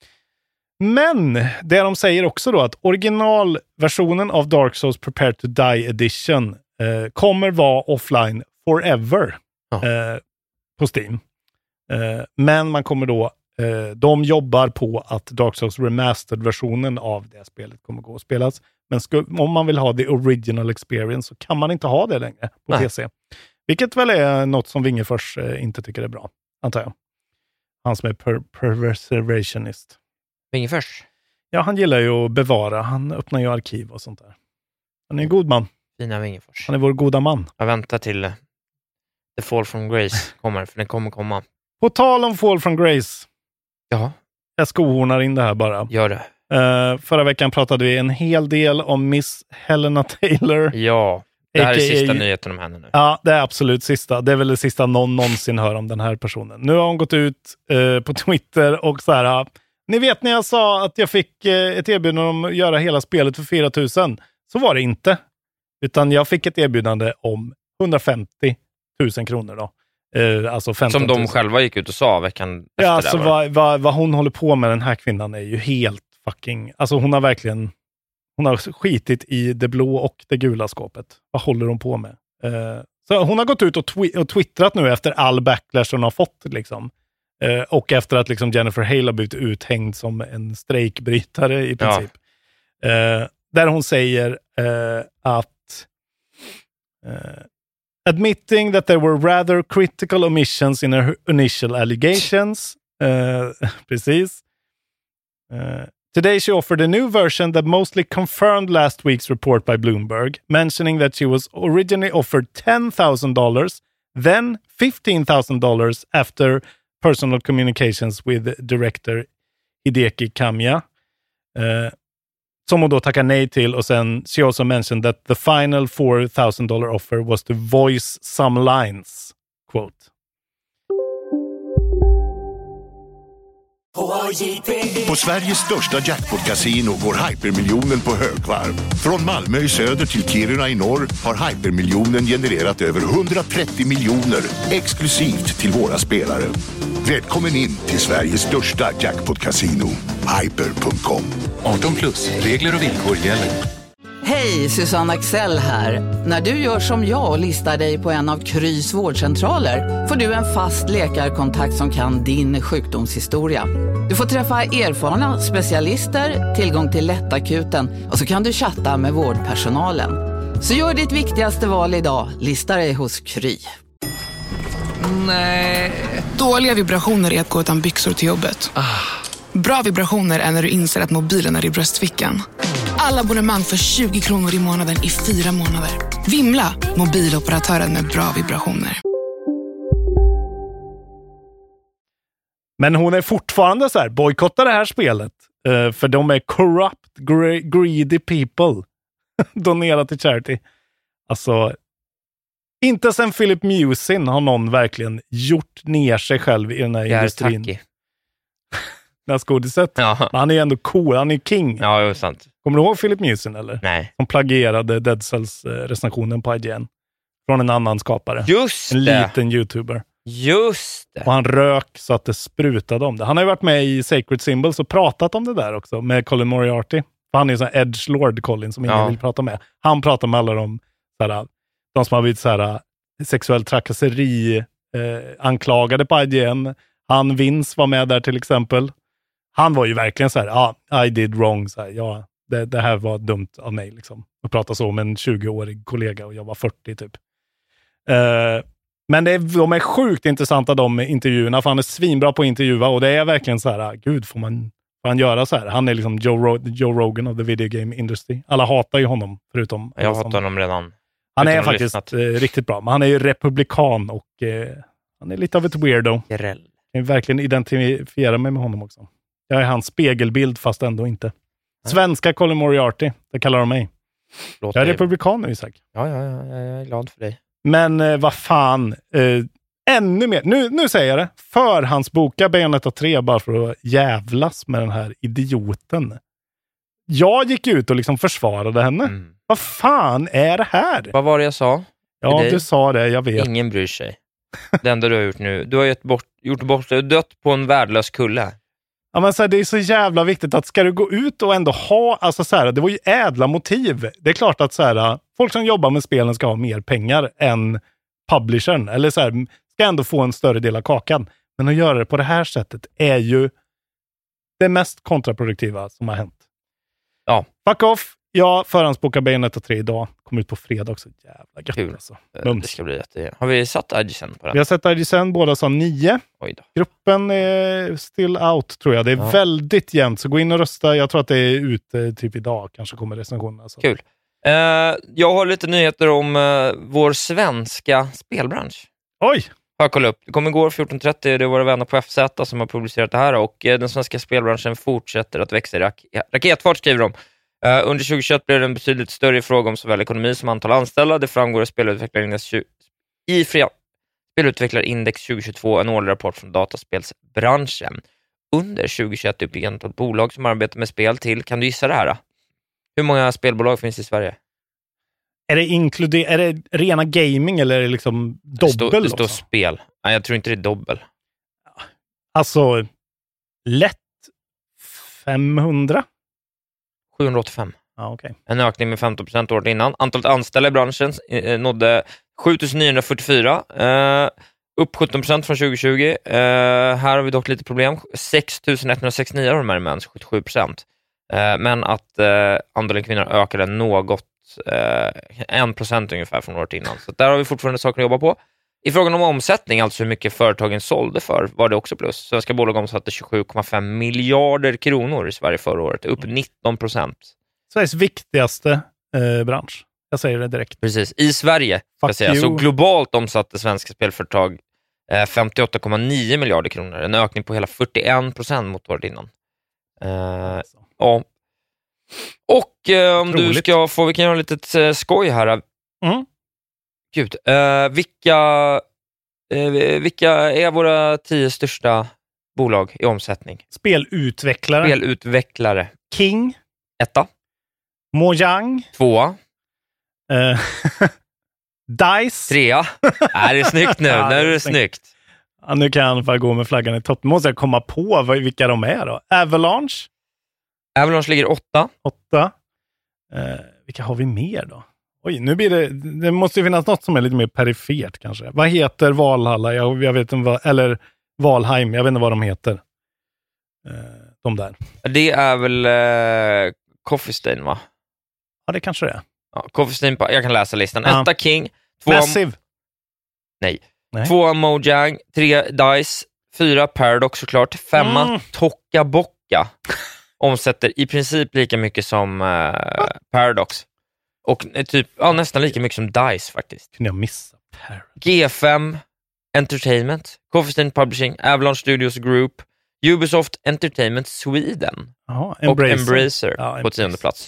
Men det de säger också då, att originalversionen av Dark Souls Prepare to Die Edition eh, kommer vara offline forever oh. eh, på Steam. Eh, men man kommer då de jobbar på att Dark Souls Remastered-versionen av det spelet kommer gå att spelas. Men sku- om man vill ha the original experience så kan man inte ha det längre på Nej. P C. Vilket väl är något som Wingefors eh, inte tycker är bra, antar jag. Han som är per- perversationist. Wingefors? Ja, han gillar ju att bevara. Han öppnar ju arkiv och sånt där. Han är en god man. Fina Wingefors. Han är vår goda man. Jag väntar till The Fall from Grace kommer, för den kommer komma. På tal om Fall from Grace. Ja. Jag skohornar in det här bara. Gör det. Uh, förra veckan pratade vi en hel del om Miss Helena Taylor. Ja, det här är sista nyheten om henne nu. Ja, det är absolut sista. Det är väl det sista någon någonsin hör om den här personen. Nu har hon gått ut uh, på Twitter och så här. Uh, ni vet när jag sa att jag fick uh, ett erbjudande om att göra hela spelet för fyra tusen. Så var det inte. Utan jag fick ett erbjudande om hundrafemtio tusen kronor då. Uh, alltså som de själva gick ut och sa veckan efter. Ja, alltså vad, vad, vad hon håller på med, den här kvinnan, är ju helt fucking... Alltså hon har verkligen... Hon har skitit i det blå och det gula skåpet. Vad håller hon på med? Uh, så hon har gått ut och, twi- och twittrat nu efter all backlash hon har fått. Liksom. Uh, och efter att liksom Jennifer Hale har blivit uthängd som en strejkbrytare i princip. Ja. Uh, där hon säger uh, att... Uh, admitting that there were rather critical omissions in her initial allegations. Uh, precis. Uh, today she offered a new version that mostly confirmed last week's report by Bloomberg, mentioning that she was originally offered ten thousand dollars, then fifteen thousand dollars after personal communications with director Hideki Kamiya. Uh, som hon då tackar nej till, och sen she also mentioned that the final four thousand dollar offer was to voice some lines. Quote. På Sveriges största jackpot-casino går hypermiljonen på högvarv. Från Malmö i söder till Kiruna i norr har hypermiljonen genererat över hundratrettio miljoner exklusivt till våra spelare. Välkommen in till Sveriges största jackpot-casino, hyper punkt com. arton plus, regler och villkor gäller. Hej, Susanne Axel här. När du gör som jag och listar dig på en av Krys vårdcentraler får du en fast läkarkontakt som kan din sjukdomshistoria. Du får träffa erfarna specialister, tillgång till lättakuten och så kan du chatta med vårdpersonalen. Så gör ditt viktigaste val idag, lista dig hos Kry. Nej. Dåliga vibrationer är att gå utan byxor till jobbet. Bra vibrationer är när du inser att mobilen är i bröstfickan. Alla abonnemang för tjugo kronor i månaden i fyra månader. Vimla, mobiloperatören med bra vibrationer. Men hon är fortfarande så här, bojkotta det här spelet. Uh, för de är corrupt, gre- greedy people. Donera till charity. Alltså, inte sen Philip Musin har någon verkligen gjort ner sig själv i den här Gär industrin. Taki. Det här skådiset. Ja. Han är ändå cool, han är king. Ja, det är sant. Kommer du ihåg Philip Musin eller? Nej. Som plagierade Dead Cells recensionen på I G N. Från en annan skapare. Just en det. liten YouTuber. Just det. Och han rök så att det sprutade om det. Han har ju varit med i Sacred Symbols och pratat om det där också med Colin Moriarty. För han är ju sån här edgelord Colin som ingen Ja. vill prata med. Han pratar med alla de, såhär, de som har blivit såhär, sexuell trakasseri eh, anklagade på I G N. Han Vince var med där till exempel. Han var ju verkligen så här, ja, ah, I did wrong. Så här, ja, det, det här var dumt av mig liksom. Att prata så med en tjugo-årig kollega och jag var fyrtio typ. Uh, men det är, de är sjukt intressanta de intervjuerna, för han är svinbra på att intervjua, och det är verkligen så här, gud, får man, får han göra så här? Han är liksom Joe, Ro- Joe Rogan of the video game industry. Alla hatar ju honom, förutom... Jag hatar honom redan. Han är Utan faktiskt eh, riktigt bra, men han är ju republikan och eh, han är lite av ett weirdo. Gerell. Jag kan verkligen identifiera mig med honom också. Jag är hans spegelbild, fast ändå inte. Svenska Colin Moriarty, det kallar de mig. Låt Jag är dig. republikan nu, Isak. Ja, ja, ja, jag är glad för dig. Men eh, vad fan, eh, ännu mer. Nu, nu säger jag det. Förhandsboka Bayonetta tre bara för att jävlas med den här idioten. Jag gick ut och liksom försvarade henne. Mm. Vad fan är det här? Vad var det jag sa? Ja, dig? du sa det, jag vet. Ingen bryr sig. Det enda du har gjort nu. Du har gjort bort, gjort bort du har dött på en värdelös kulle. Ja, men så här, det är så jävla viktigt att ska du gå ut och ändå ha, alltså så här, det var ju ädla motiv. Det är klart att så här, folk som jobbar med spelen ska ha mer pengar än publishern, eller så här, ska ändå få en större del av kakan. Men att göra det på det här sättet är ju det mest kontraproduktiva som har hänt. Ja. Fuck off. Jag förhandsbokar Bayonetta tre idag. Kommer ut på fredag också. Jävla gött. Kul. Alltså. Det ska bli jätte... Har vi satt I G sen på den? Vi har sett I G sen, båda som nio. Oj då. Gruppen är still out, tror jag. Det är Ja. väldigt jämnt, så gå in och rösta. Jag tror att det är ute typ idag. Kanske kommer recensionen. Alltså. Kul. Uh, jag har lite nyheter om uh, vår svenska spelbransch. Oj! Har jag kollat upp. Det kommer igår fjorton trettio, det är våra vänner på F Z som har publicerat det här, och uh, den svenska spelbranschen fortsätter att växa i rak- raketfart, skriver de. Uh, under tjugohundratjugoett blev det en betydligt större fråga om såväl ekonomi som antal anställda. Det framgår i Spelutvecklarindex i fria Spelutvecklarindex tjugohundratjugotvå, en årlig rapport från dataspelsbranschen. Under tjugohundratjugoett uppgick antalet bolag som arbetar med spel till, kan du gissa det här då? Hur många spelbolag finns det i Sverige? Är det, inkluder- är det rena gaming eller är det liksom dobbel? Det står, det står också? spel. Nej, jag tror inte det är dobbel. Alltså, lätt femhundra? sjuhundraåttiofem. Ja, okej. Okay. En ökning med femton procent året innan. Antalet anställda i branschen eh, nådde sjutusen niohundrafyrtiofyra. Eh, upp sjutton procent från tjugohundratjugo. Eh, här har vi dock lite problem. sextusen etthundrasextionio av de här män, sjuttiosju procent. Eh, men att eh, andelen kvinnor ökade något, eh, en procent ungefär från året innan. Så där har vi fortfarande saker att jobba på. I frågan om omsättning, alltså hur mycket företagen sålde för, var det också plus. Svenska bolag omsatte tjugosju komma fem miljarder kronor i Sverige förra året, upp nitton procent. Sveriges viktigaste eh, bransch. Jag säger det direkt. Precis, i Sverige ska jag säga. Så globalt omsatte svenska spelföretag eh, femtioåtta komma nio miljarder kronor, en ökning på hela fyrtioen procent mot året innan. Eh, ja. Och eh, om Troligt. du ska få, vi kan göra lite eh, skoj här. Mm. Gud, eh, vilka, eh, vilka är våra tio största bolag i omsättning? Spelutvecklare. Spelutvecklare. King. Etta. Mojang. Tvåa. Eh, Dice. Trea. Är det är snyggt nu? Ja, Nu är det är det snyggt. snyggt. Ja, nu kan jag bara gå med flaggan i topp. Nu måste jag komma på vad, vilka de är då. Avalanche. Avalanche ligger åtta. Åtta. Eh, vilka har vi mer då? Oj, nu blir det... Det måste ju finnas något som är lite mer perifert kanske. Vad heter Valhalla? Jag, jag vet inte vad... Eller Valheim. Jag vet inte vad de heter. Eh, de där. Det är väl eh, Coffee Stain, va? Ja, det kanske det är. Ja, Coffee Stain, jag kan läsa listan. Ja. Etta King. Tvåa, Massive. nej. Nej. Tvåa Mojang. Tre Dice. Fyra Paradox såklart. Femma Mm. Toca Boca. Omsätter i princip lika mycket som eh, Paradox. Och eh, typ ja, nästan lika mycket som Dice faktiskt. Kunde jag missa? G fem Entertainment. Coffee Stain Publishing. Avalanche Studios Group. Ubisoft Entertainment Sweden. Jaha, Och Embracer Ja, på tionde plats.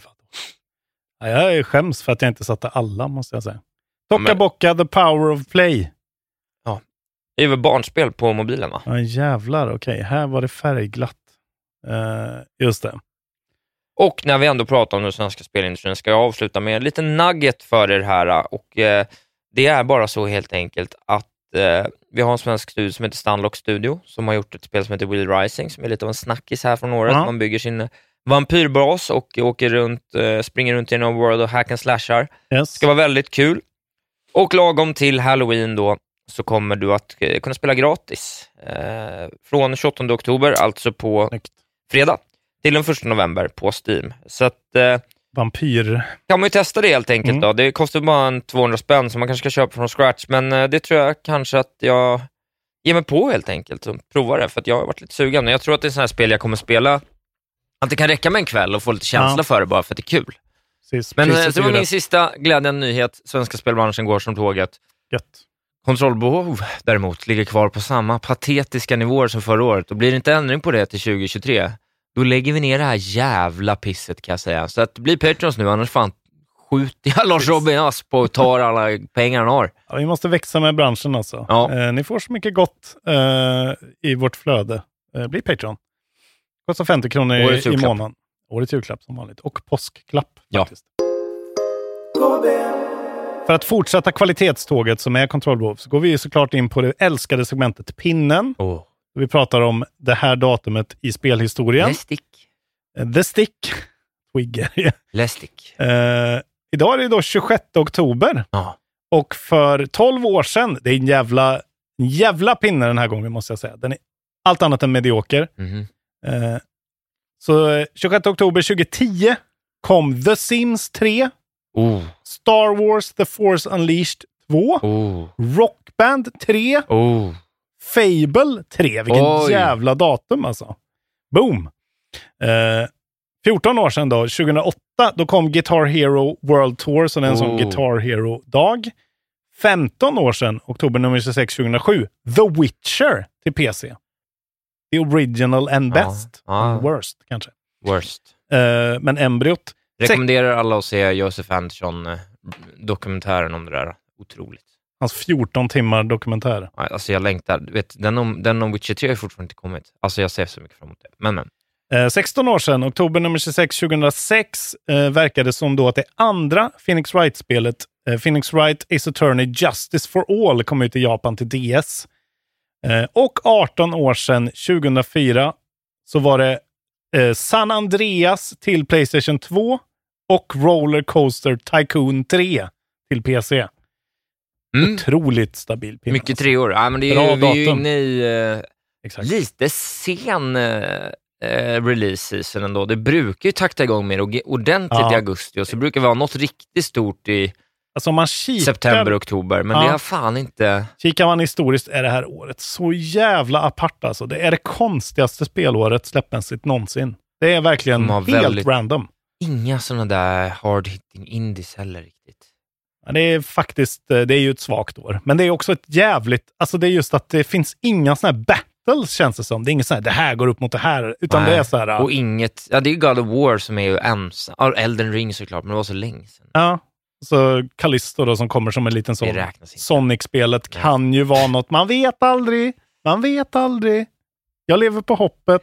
Ja, jag är skäms för att jag inte satte alla, måste jag säga. Toca men- Boca, The Power of Play. Det är väl barnspel på mobilen, va? Ja, jävlar. Okej, här var det färgglatt. Uh, just det. Och när vi ändå pratar om den svenska spelindustrin ska jag avsluta med en liten nugget för er här. Och eh, det är bara så helt enkelt att eh, vi har en svensk studio som heter Stunlock Studio som har gjort ett spel som heter Will Rising som är lite av en snackis här från året. Ja. Man bygger sin vampyrbas och åker runt, eh, springer runt i en world och hack and slashar. Yes. Ska vara väldigt kul. Och lagom till Halloween då så kommer du att eh, kunna spela gratis. Eh, från tjugoåttonde oktober, alltså på Snyggt. fredag, till den första november på Steam. Så att eh, Vampyr. kan man ju testa det helt enkelt Mm. då. Det kostar bara en tvåhundra spänn så man kanske ska köpa från scratch. Men eh, det tror jag kanske att jag ger mig på helt enkelt och provar det. För att jag har varit lite sugen. Jag tror att det är sådana här spel jag kommer spela. Att det kan räcka med en kväll och få lite känsla Ja. för det bara för att det är kul. Precis, Men eh, priset det är var ju min rätt sista glädjande nyhet. Svenska spelbranschen går som tåget. gött. Kontrollbehov däremot ligger kvar på samma patetiska nivåer som förra året. Och blir det inte ändring på det till tjugo tjugotre, då lägger vi ner det här jävla pisset kan jag säga. Så att bli Patrons nu, annars fan skjuter jag Lars Robin Asp och tar alla pengar han har. Ja, vi måste växa med branschen alltså. Ja. Eh, ni får så mycket gott eh, i vårt flöde. Eh, bli Patreon. Kostar femtio kronor Årets i, i julklapp. månaden. Årets julklapp som vanligt. Och påskklapp Ja. faktiskt. För att fortsätta kvalitetståget som är kontrollbehov så går vi såklart in på det älskade segmentet Pinnen. Oh. Vi pratar om det här datumet i spelhistorien. Lästik. Eh, The Stick. Twigger. Lästik. eh, idag är det då tjugosjätte oktober. Ja. Och för tolv år sedan, det är en jävla, en jävla pinne den här gången måste jag säga. Den är allt annat än medioker. Mhm. Eh, så eh, tjugosjätte oktober tjugohundratio kom The Sims tre, Oh. Star Wars The Force Unleashed två, Oh. Rock Band tre, Oh. Fable tre. Vilken Oj. jävla datum alltså. Boom! Eh, fjorton år sedan då, tjugohundraåtta, då kom Guitar Hero World Tour, så det är en sån Oh. Guitar Hero-dag. femton år sedan, oktober nummer tjugosex tjugohundrasju, The Witcher till P C. The original and Ja. best. Ja. And worst, kanske. Worst. Eh, men embryot. Rekommenderar alla att se Joseph Anderson-dokumentären om det där. Otroligt. Hans fjorton timmar dokumentär. Ja, alltså jag längtar. Du vet, den om, den om Witcher tre har fortfarande inte kommit. Alltså jag ser så mycket fram emot det. Men men. Eh, sexton år sedan, oktober nummer tjugosex tjugohundrasex, eh, verkade som då att det andra Phoenix Wright-spelet, eh, Phoenix Wright Ace Attorney Justice for All, kom ut i Japan till D S. Eh, och arton år sedan, tjugohundrafyra, så var det eh, San Andreas till PlayStation två och Roller Coaster Tycoon tre till P C. Mm. Otroligt stabil pinne. Mycket tre år. Ja, men det är Bra ju, vi är ju datum. inne i eh, Exakt. lite sen eh, eh, release-season ändå. Det brukar ju takta igång mer och- ordentligt Ja. i augusti och så brukar vi ha något riktigt stort i Alltså om man kikar, september, oktober. Men Ja. det har fan inte... kikar man historiskt är det här året så jävla apart alltså. Det är det konstigaste spelåret släppmässigt någonsin. Det är verkligen De har helt väldigt- random. Inga sådana där hard-hitting indies heller riktigt. Ja, det är faktiskt, det är ju ett svagt år. Men det är också ett jävligt, alltså det är just att det finns inga såna här battles känns det som. Det är inget så här, det här går upp mot det här, utan Nej. det är så här... Och inget, ja det är God of War som är ju ensam. Ja, Elden Ring såklart, men det var så länge sedan. Ja, så Callisto då som kommer som en liten sån. Sonic-spelet kan ju vara något, man vet aldrig. Man vet aldrig. Jag lever på hoppet.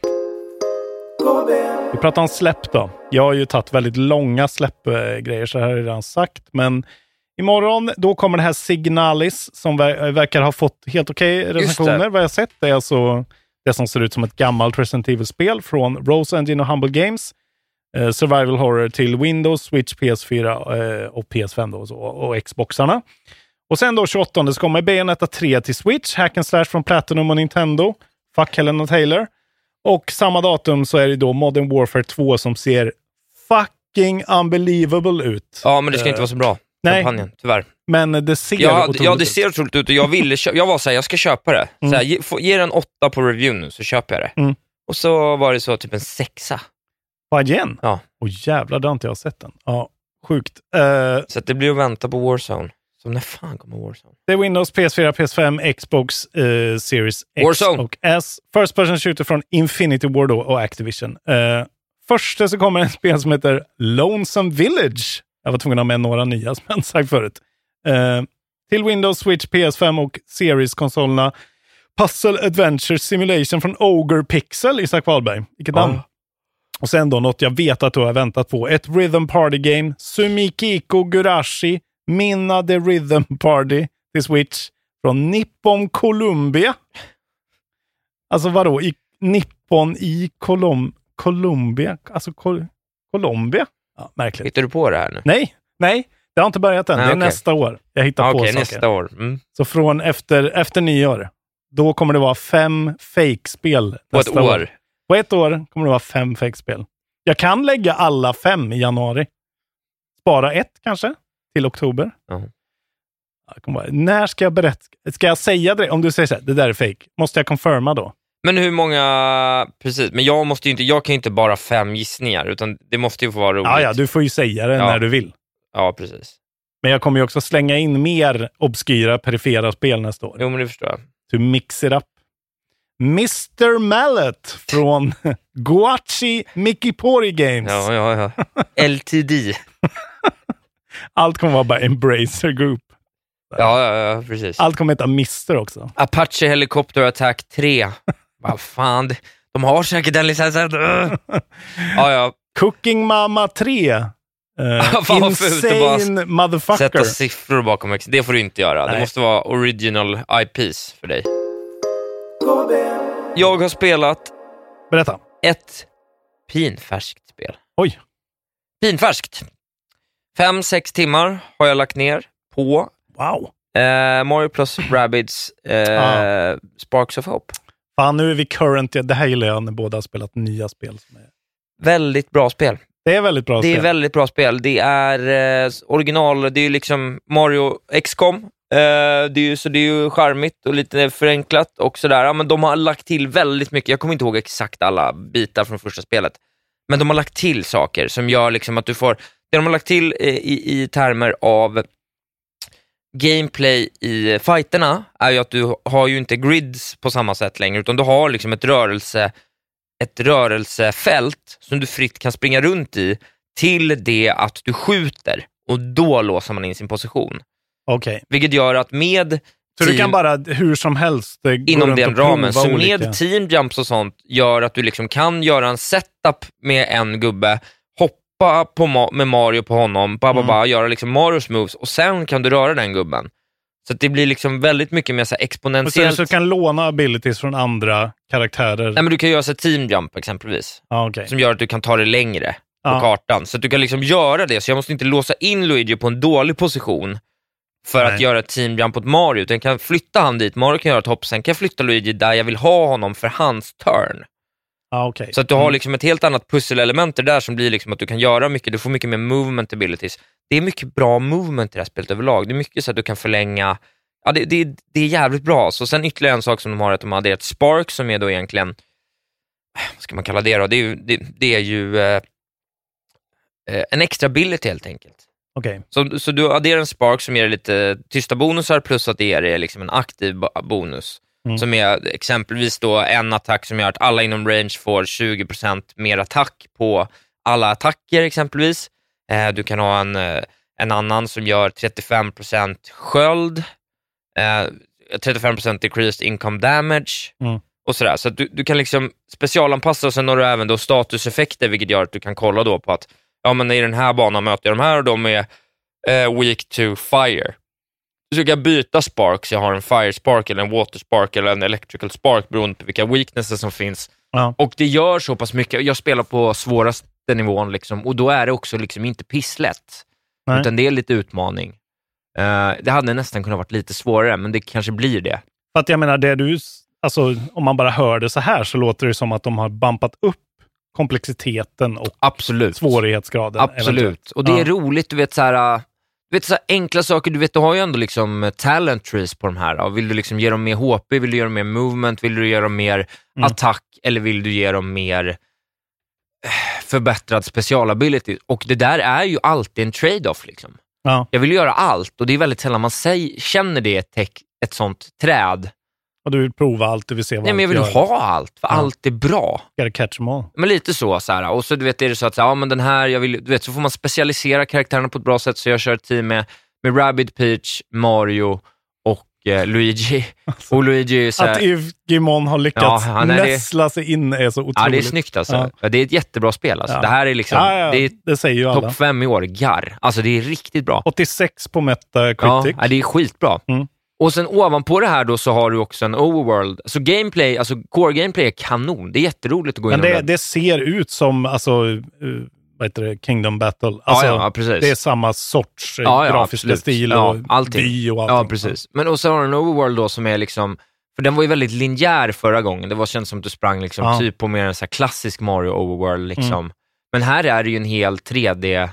Vi pratar om släpp då. Jag har ju tagit väldigt långa släppgrejer, så här har jag redan sagt. Men imorgon, då kommer det här Signalis som ver- verkar ha fått helt okej okay recensioner. Vad jag sett, det är alltså det som ser ut som ett gammalt Resident Evil-spel från Rose Engine och Humble Games. Uh, survival horror till Windows, Switch, P S fyra uh, och P S fem då, och, så, och Xboxarna. Och sen då tjugoåttonde så kommer Bayonetta tre till Switch, Hack and Slash från Platinum och Nintendo. Fuck Helen och Taylor. Och samma datum så är det då Modern Warfare två som ser fucking unbelievable ut. Ja, men det ska uh, inte vara så bra. Nej, kampanjen, tyvärr. Men det ser ja, otroligt ja, det ut. ser otroligt ut. Och jag ville kö- jag var så här, jag ska köpa det. Mm. Så här, ge, få, ge den åtta på review nu så köper jag det. Mm. Och så var det så typ en sexa. Vad igen? Ja. Åh jävlar, det har inte jag sett den. Ja, sjukt. Uh, så att det blir att vänta på Warzone. Så när fan kommer Warzone? Det är Windows, P S fyra, P S fem, Xbox uh, Series X Warzone. och S. First person shooter från Infinity Ward och Activision. Uh, först så kommer en spel som heter Lonesome Village. Jag var tvungen att ha med några nya som jag sagt förut. Uh, till Windows, Switch, P S fem och Series-konsolerna. Puzzle Adventure Simulation från Ogre Pixel, Isak Wahlberg. Vilket namn? Ja. Och sen då något jag vet att du har väntat på. Ett Rhythm Party Game. Sumikiko Gurashi. Minna the Rhythm Party till Switch. Från Nippon Columbia. Alltså vadå? I, Nippon i Colom, Columbia? Alltså Col, Colombia? Ja, märkligt. Hittar du på det här nu? Nej, nej. Det har inte börjat än. Nej, det är okay. nästa år. Jag hittar ah, på okay, saker. nästa år. Mm. Så från efter, efter nyår. Då kommer det vara fem fake-spel. På ett år? år. På ett år kommer det vara fem fake-spel. Jag kan lägga alla fem i januari. Spara ett kanske till oktober. Uh-huh. Jag kommer bara, när ska jag berätta? Ska jag säga det? Om du säger så här, det där är fake. Måste jag confirma då? Men hur många... Precis, men jag måste ju inte... Jag kan ju inte bara fem gissningar, utan det måste ju få vara roligt. Ja, ja, du får ju säga det ja. när du vill. Ja, precis. Men jag kommer ju också slänga in mer obskyra, perifera spel nästa år. Jo, men det förstår jag. To mix it up. mister Mallet från Guachi Mikipori Games. Ja, ja, ja. L T D. Allt kommer vara bara Embracer Group. Ja, ja, ja, precis. Allt kommer heta Mister också. Apache Helicopter Attack tre. Vad fan, de har säkert den licensen. Ja, ja. Cooking Mama tre. Uh, insane motherfucker. Sätta siffror bakom. Det får du inte göra. Nej. Det måste vara original I Ps för dig. Jag har spelat Berätta. ett pinfärskt spel. Oj. Pinfärskt. Fem, sex timmar har jag lagt ner på wow. eh, Mario plus Rabbids eh, ah. Sparks of Hope. Fan, nu är vi current. Det här gillar jag när båda har spelat nya spel. Som är... Väldigt bra spel. Det är väldigt bra det spel. Det är väldigt bra spel. Det är eh, original, det är ju liksom Mario X COM. Eh, det är ju, så det är ju charmigt och lite förenklat och sådär. Ja, men de har lagt till väldigt mycket. Jag kommer inte ihåg exakt alla bitar från första spelet. Men de har lagt till saker som gör liksom att du får... Det de har lagt till eh, i, i termer av gameplay i fighterna är ju att du har ju inte grids på samma sätt längre, utan du har liksom ett rörelse ett rörelsefält som du fritt kan springa runt i till det att du skjuter, och då låser man in sin position. Okej. Okay. Vilket gör att med så team, du kan bara hur som helst inom den ramen, så olika. Med team jumps och sånt gör att du liksom kan göra en setup med en gubbe, hoppa på ma- med Mario på honom, bara, mm. bara göra liksom Marios moves, och sen kan du röra den gubben. Så att det blir liksom väldigt mycket mer så här exponentiellt. Så du kan låna abilities från andra karaktärer? Nej, men du kan göra så team jump exempelvis. Ah, okay. Som gör att du kan ta det längre på ah. kartan. Så att du kan liksom göra det. Så jag måste inte låsa in Luigi på en dålig position för Nej. att göra ett team jump åt Mario. Utan jag kan flytta han dit. Mario kan göra ett hopp. Sen kan jag flytta Luigi där jag vill ha honom för hans turn. Ah, okay. Så att du har liksom ett helt annat pusselelement där som blir liksom att du kan göra mycket. Du får mycket mer movement abilities. Det är mycket bra movement i det här spelet överlag. Det är mycket så att du kan förlänga... Ja, det, det, det är jävligt bra. Så sen ytterligare en sak som de har är att de har ett Spark som är då egentligen, vad ska man kalla det då? Det är ju, det, det är ju eh, en extra ability helt enkelt. Okay. Så, så du adderar en Spark som ger lite tysta bonusar plus att det är liksom en aktiv bonus. Mm. Som är exempelvis då en attack som gör att alla inom range får tjugo procent mer attack på alla attacker exempelvis. Eh, du kan ha en, en annan som gör trettiofem procent sköld, eh, trettiofem procent decreased income damage mm. och sådär. Så att du, du kan liksom specialanpassa, och sen har du även då statuseffekter, vilket gör att du kan kolla då på att ja, men i den här banan möter jag de här och de är eh, weak to fire. Så jag byta sparks, jag har en fire spark eller en water spark eller en electrical spark beroende på vilka weaknesses som finns. Ja. Och det gör så pass mycket. Jag spelar på svåraste nivån liksom, och då är det också liksom inte pisslätt. Nej. Utan det är lite utmaning. Uh, det hade nästan kunnat varit lite svårare, men det kanske blir det. För att jag menar, det du, alltså, om man bara hör det så här så låter det som att de har bampat upp komplexiteten och Absolut. svårighetsgraden. Absolut. Eventuellt. Och det är ja. roligt, du vet så här... Du vet så här enkla saker, du vet du har ju ändå liksom talent trees på de här. Och vill du liksom ge dem mer H P, vill du ge dem mer movement, vill du ge dem mer mm. attack, eller vill du ge dem mer förbättrad specialability? Och det där är ju alltid en trade-off liksom. Ja. Jag vill göra allt, och det är väldigt sällan man säger, känner det ett, tech, ett sånt träd. Och du vill prova allt, du vill se vad. Nej, men jag vill gör. ha allt, för ja. allt är bra. Gotta catch them all. Men lite så, så här. Och så du vet, är det så att ja, men den här, jag vill, du vet, så får man specialisera karaktärerna på ett bra sätt. Så jag kör ett team med, med Rabbids, Peach, Mario och eh, Luigi. Alltså, och Luigi är så här, att Yvgimon har lyckats ja, näsla det, sig in är så otroligt. Ja, det är snyggt alltså. Ja. Det är ett jättebra spel alltså. Ja. Det här är liksom, ja, ja, det är det säger ju alla. Topp fem i år, gar. Alltså det är riktigt bra. åttiosex på Metacritic. Ja, det är skitbra. Mm. Och sen ovanpå det här då så har du också en overworld. Så gameplay, alltså core gameplay är kanon. Det är jätteroligt att gå Men igenom det. Men det ser ut som, alltså, uh, vad heter det, Kingdom Battle. Alltså, ja, ja, precis. Det är samma sorts ja, ja, grafiska absolut. stil ja, och allting. by och allting. Ja, precis. Men och så har du en overworld då som är liksom, för den var ju väldigt linjär förra gången. Det var känns som att du sprang liksom ja. typ på mer en så här klassisk Mario overworld liksom. Mm. Men här är det ju en hel tre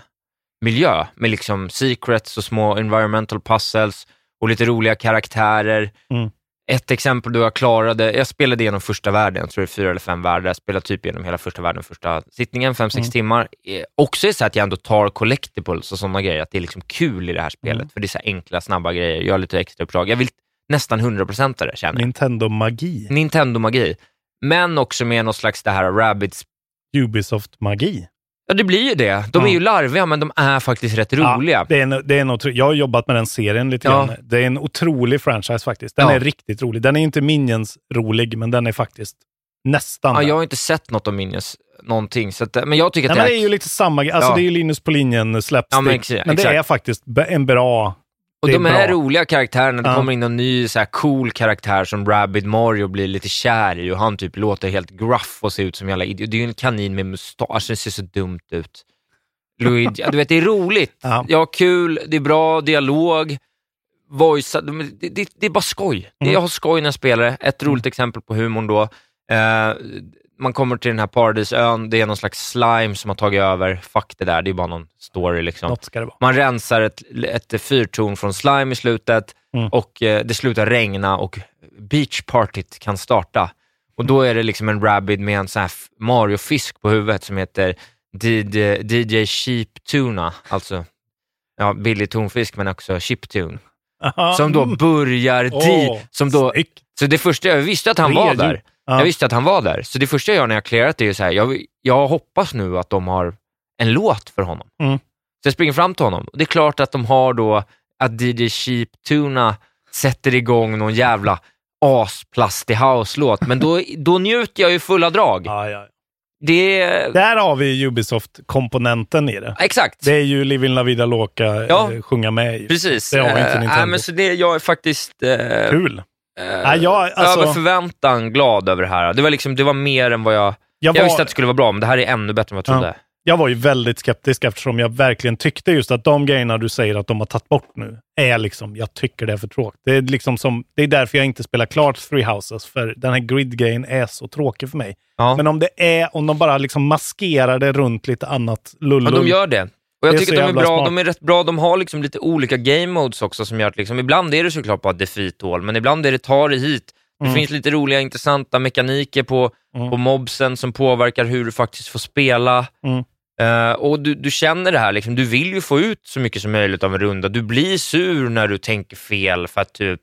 D-miljö med liksom secrets och små environmental puzzles och lite roliga karaktärer. Mm. Ett exempel då jag klarade, jag spelade igenom första världen, jag tror det är fyra eller fem världar, jag spelade typ igenom hela första världen, första sittningen, fem, sex mm. timmar. Eh, också är så att jag ändå tar collectibles och sådana grejer, att det är liksom kul i det här spelet, mm. för det är så enkla, snabba grejer, jag har lite extra uppdrag. Jag vill nästan hundra procent av det, känner jag. Nintendo-magi. Nintendo-magi. Men också med något slags det här Rabbids Ubisoft-magi. Ja, det blir ju det. De är ju larviga, men de är faktiskt rätt roliga. Ja, det är en, det är en otro... Jag har jobbat med den serien lite ja. grann. Det är en otrolig franchise faktiskt. Den ja. är riktigt rolig. Den är inte Minions rolig, men den är faktiskt nästan ja, där. Jag har inte sett något om Minions någonting. Så att, men jag tycker att Nej, det, men det är ju lite samma. Alltså ja. det är ju Linus på linjen slapstick. Ja, men, exakt. men det är faktiskt en bra... Och de är, är roliga karaktärer när det ja. kommer in en ny så här cool karaktär som Rabbid Mario blir lite kär i, och han typ låter helt gruff och ser ut som jävla idiot. Det är ju en kanin med mustasch, det ser så dumt ut. Luigi, du vet, det är roligt. Ja. ja, kul, det är bra dialog, voice, det, det, det är bara skoj. Mm. Jag har skoj när jag spelar. Ett roligt mm. exempel på humorn då. Eh, man kommer till den här paradisön, det är någon slags slime som har tagit över. Fuck det där, det är bara någon story liksom. Något ska det vara. Man rensar ett, ett fyrtorn från slime i slutet mm. och eh, det slutar regna och beachpartyt kan starta. Och då är det liksom en rabbit med en sån här Mario-fisk på huvudet som heter D J Sheep Tuna, alltså ja, billig tonfisk men också chiptune. Aha. Som då börjar oh, di, som då snyggt. Så det första jag visste att han var där. Ja. Jag visste att han var där. Så det första jag gör när jag klarat det är så här, jag, jag hoppas nu att de har en låt för honom. Mm. Så jag springer fram till honom. Och det är klart att de har då att D J Sheep Tuna sätter igång någon jävla asplastig house-låt. Men då, då njuter jag ju fulla drag. Ja, ja. Det... Där har vi Ubisoft-komponenten i det. Exakt. Det är ju Livin La Vida Loca ja. eh, sjunga med i. Precis. Det har vi inte Nintendo. Äh, men så det, jag är faktiskt... Eh, Kul. Eh, äh, jag, alltså... Över förväntan glad över det här. Det var, liksom, det var mer än vad jag... Jag, var... jag visste att det skulle vara bra, men det här är ännu bättre än vad jag trodde. Ja. Jag var ju väldigt skeptisk eftersom jag verkligen tyckte just att de grejerna du säger att de har tagit bort nu är liksom, jag tycker det är för tråkigt. Det är liksom som, det är därför jag inte spelar klart Three Houses, för den här grid-grejen är så tråkig för mig. Ja. Men om det är, om de bara liksom maskerar det runt lite annat lull. Ja, de gör det. Och jag tycker att de är bra, smart. De är rätt bra, de har liksom lite olika game modes också som gör att liksom, ibland är det såklart bara defeat-hål, men ibland är det tar det hit. Det mm. finns lite roliga, intressanta mekaniker på, mm. på mobsen som påverkar hur du faktiskt får spela. Mm. Uh, och du, du känner det här, liksom, du vill ju få ut så mycket som möjligt av en runda. Du blir sur när du tänker fel för att typ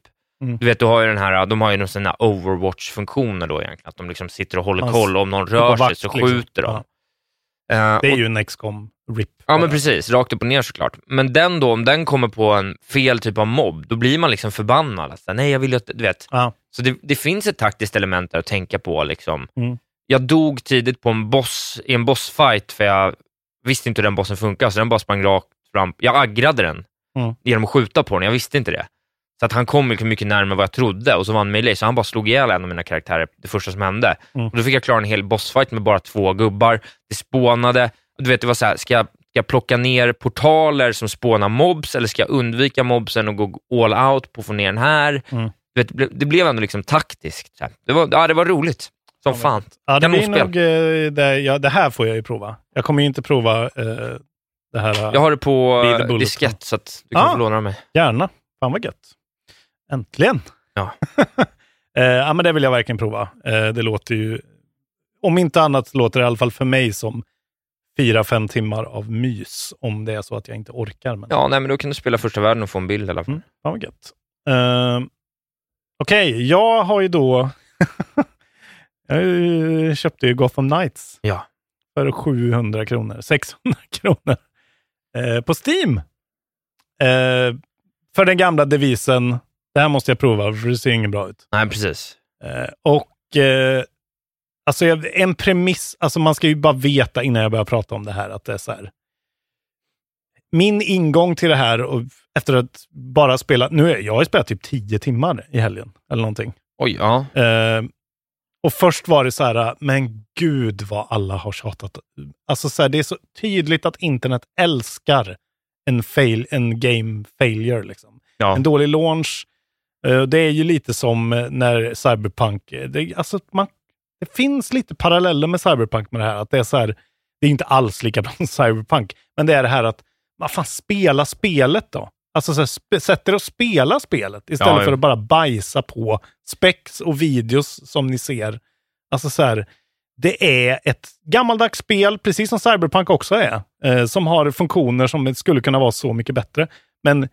Mm. Du vet, du har ju den här, de har ju någon sån här Overwatch-funktioner då egentligen. Att de liksom sitter och håller koll. Om någon rör sig så skjuter liksom. de. Ja. Uh, det är och, ju en X COM rip. Ja, men precis. Rakt upp och ner såklart. Men den då, om den kommer på en fel typ av mobb, då blir man liksom förbannad. Alltså, nej, jag vill ju att, du vet. Ja. Så det, det finns ett taktiskt element där att tänka på liksom. Mm. Jag dog tidigt på en boss, i en bossfight för jag visste inte hur den bossen funkar, så den bara sprang rakt fram. Jag aggrade den mm. genom att skjuta på den, jag visste inte det. Så att han kom mycket, mycket närmare vad jag trodde, och så var han melee, så han bara slog ihjäl en av mina karaktärer det första som hände. Mm. Och då fick jag klara en hel bossfight med bara två gubbar. Det spånade, och du vet, det var så här, ska jag, ska jag plocka ner portaler som spånar mobs, eller ska jag undvika mobsen och gå all out på att få ner den här? Mm. Du vet, det, blev, det blev ändå liksom taktiskt. Så det var, ja, det var roligt. Som fan. Ja, det blir nog, eh, det, ja, det här får jag ju prova. Jag kommer ju inte prova eh, det här. Jag har det på diskett, så att du kan ah, få låna mig. Gärna. Fan vad gött. Äntligen. Ja. eh, ja, men det vill jag verkligen prova. Eh, det låter ju, om inte annat låter det i alla fall för mig som fyra, fem timmar av mys, om det är så att jag inte orkar. Men... Ja, nej, men då kan du spela första världen och få en bild i alla fall. Mm, fan vad gött. Eh, Okej, okay, jag har ju då jag köpte ju Gotham Knights. Ja. För sjuhundra kronor. sexhundra kronor. Eh, på Steam. Eh, för den gamla devisen. Det här måste jag prova, för det ser inget bra ut. Nej, precis. Eh, och eh, alltså en premiss. Alltså man ska ju bara veta innan jag börjar prata om det här. Att det är så här. Min ingång till det här. Och efter att bara spela. Nu är, jag har spelat typ tio timmar i helgen. Eller någonting. Oj, ja. Eh, Och först var det så här, men gud vad alla har tjatat. Alltså så här, det är så tydligt att internet älskar en fail, en game failure liksom. Ja. En dålig launch. Uh, det är ju lite som när Cyberpunk, det, alltså man, det finns lite paralleller med Cyberpunk med det här. Att det är så här, det är inte alls lika bra som Cyberpunk. Men det är det här att, vad fan, spela spelet då? Alltså så här, sp- sätter och spela spelet istället ja, för att bara bajsa på specs och videos som ni ser. Alltså så här, det är ett gammaldags spel, precis som Cyberpunk också är, eh, som har funktioner som skulle kunna vara så mycket bättre. Men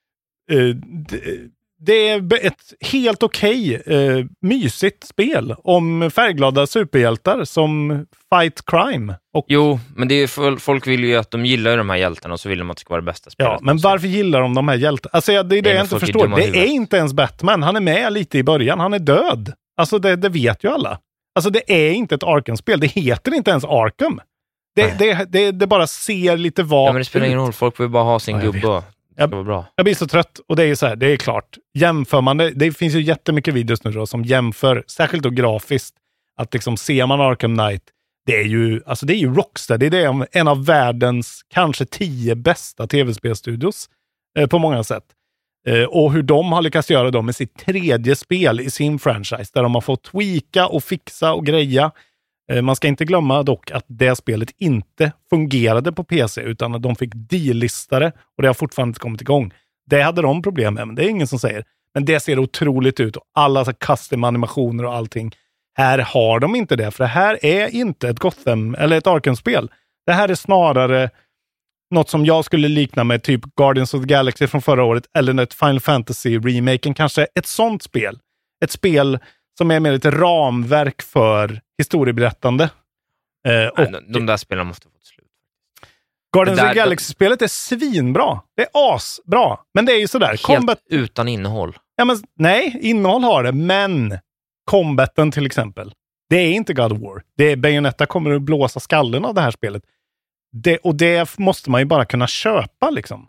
eh, det, det är ett helt okej okay, eh, mysigt spel om färgglada superhjältar som fight crime. Och... Jo, men det är, folk vill ju att de gillar de här hjältarna, och så vill de att det ska vara det bästa spelet. Ja, men varför gillar de de här hjältarna? Alltså det är det Nej, jag inte förstår. Det är inte ens Batman. Han är med lite i början. Han är död. Alltså det, det vet ju alla. Alltså det är inte ett Arkham-spel. Det heter inte ens Arkham. Det, det, det, det bara ser lite vagt. Ja, men det spelar ingen roll. Folk vill bara ha sin ja, gubbe. Jag, det bra. jag blir så trött, och det är ju så här, det är klart. Jämför man det, det finns ju jättemycket videos nu då som jämför, särskilt då grafiskt, att liksom ser man Arkham Knight, det är ju, alltså det är ju Rockstar, det är en av världens kanske tio bästa tv-spelstudios eh, på många sätt. Eh, och hur de har lyckats göra dem med sitt tredje spel i sin franchise, där de har fått tweaka och fixa och greja. Eh, man ska inte glömma dock att det spelet inte fungerade på P C, utan att de fick delistare, och det har fortfarande inte kommit igång. Det hade de problem med, men det är ingen som säger. Men det ser otroligt ut, och alla så custom-animationer och allting. Här har de inte det, för det här är inte ett Gotham eller ett Arkham-spel. Det här är snarare något som jag skulle likna med typ Guardians of the Galaxy från förra året, eller ett Final Fantasy-remaken, kanske ett sånt spel. Ett spel som är mer ett ramverk för historieberättande. Eh, och Nej, de där spelarna måste få ett slut. Guardians of the Galaxy-spelet är svinbra. Det är asbra. Men det är ju sådär. Helt combat... utan innehåll. Ja, men, nej, innehåll har det, men combaten till exempel. Det är inte God of War. Det är Bayonetta kommer att blåsa skallen av det här spelet. Det, och det måste man ju bara kunna köpa liksom.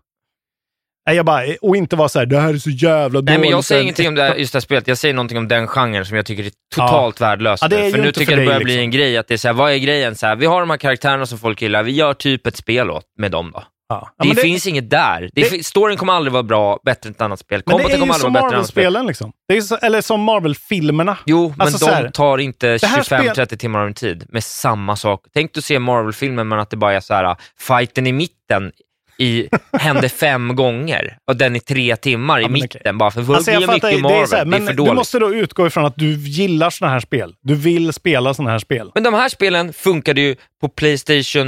Nej, jag bara, och inte vara så här, det här är så jävla dåligt. Nej, men jag säger ingenting om det här, just det här spelet. Jag säger någonting om den genren som jag tycker är totalt ja. värdelös. Ja, för nu tycker jag det börjar liksom bli en grej att det är så här, vad är grejen? Så här, vi har de här karaktärerna som folk gillar, vi gör typ ett spel åt med dem då. Ja. Ja, det, det finns inget där. Det, det, storyn kommer aldrig vara bra, bättre än ett annat spel. Men det är ju som Marvel-spelen liksom. Det är så, eller som Marvel-filmerna. Jo, men alltså, de här, tar inte tjugofem till trettio timmar av en tid med samma sak. Tänk du se Marvel-filmen, men att det bara är så här, fighten i mitten i hände fem gånger och den i tre timmar ja, i mitten okay. bara för folk alltså, blir mycket Marvel. Det är, så här, men det är för dåligt. Du måste då utgå ifrån att du gillar såna här spel. Du vill spela såna här spel. Men de här spelen funkade ju på PlayStation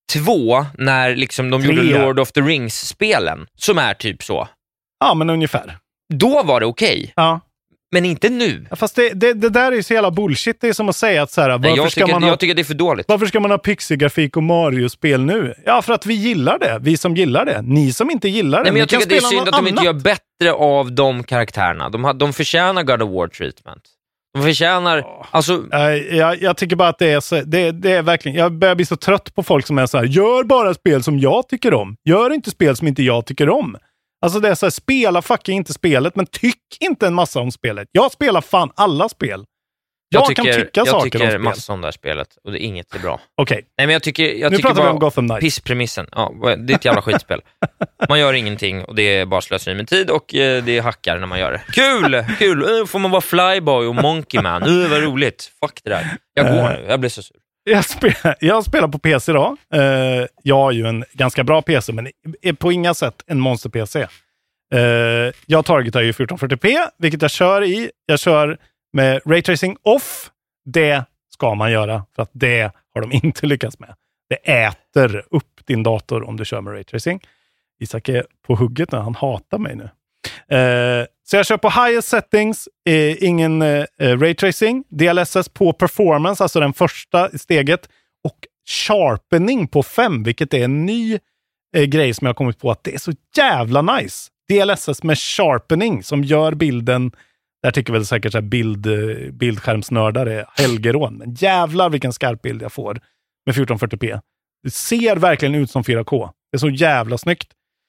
två när liksom de tre. gjorde Lord of the Rings-spelen som är typ så. Ja, men ungefär. då var det okej. Okay. Ja. Men inte nu. Ja, fast det, det, det där är ju så jävla bullshit. Det är som att säga att så här, varför Nej, jag, ska tycker, man ha, jag tycker det är för dåligt. Varför ska man ha pixie-grafik och Mario-spel nu? Ja, för att vi gillar det. Vi som gillar det. Ni som inte gillar det. Nej, men jag tycker det är synd att de annat. inte gör bättre av de karaktärerna. De, har, de förtjänar God of War treatment. De förtjänar... Oh. Alltså... Jag, jag tycker bara att det är, så, det, det är verkligen... Jag börjar bli så trött på folk som är så här, gör bara spel som jag tycker om. Gör inte spel som inte jag tycker om. Alltså det är så här, spela fucking inte spelet, men tyck inte en massa om spelet. Jag spelar fan alla spel. Jag, jag tycker, kan tycka jag saker tycker om spel. massa om det här spelet, och det är inget är bra. Okej. Okay. Nej, men jag tycker, jag nu tycker pratar bara vi om Gotham Knights. Pisspremissen. Ja, det är ett jävla skitspel. Man gör ingenting och det är bara slöseri med tid och eh, det är hackar när man gör det. Kul! Kul! Uh, får man vara Flyboy och Monkey Man. Uh, vad roligt. Fuck det där. Jag går nu. Jag blir så sur. Jag spelar, jag spelar på P C då. Uh, jag har ju en ganska bra P C, men är på inga sätt en monster-P C. Uh, jag targetar ju fjorton fyrtio p, vilket jag kör i. Jag kör med Raytracing off. Det ska man göra, för att det har de inte lyckats med. Det äter upp din dator om du kör med Raytracing. Isak är på hugget när han hatar mig nu. Uh, så jag kör på highest settings, uh, ingen uh, Raytracing. D L S S på performance, alltså den första steget. Och sharpening på fem, vilket är en ny uh, grej som jag har kommit på att det är så jävla nice. D L S S med sharpening som gör bilden, där tycker väl säkert att bild, bildskärmsnördar är helgerån. Men jävlar vilken skarp bild jag får med fjorton fyrtio p. Det ser verkligen ut som fyra K. Det är så jävla snyggt.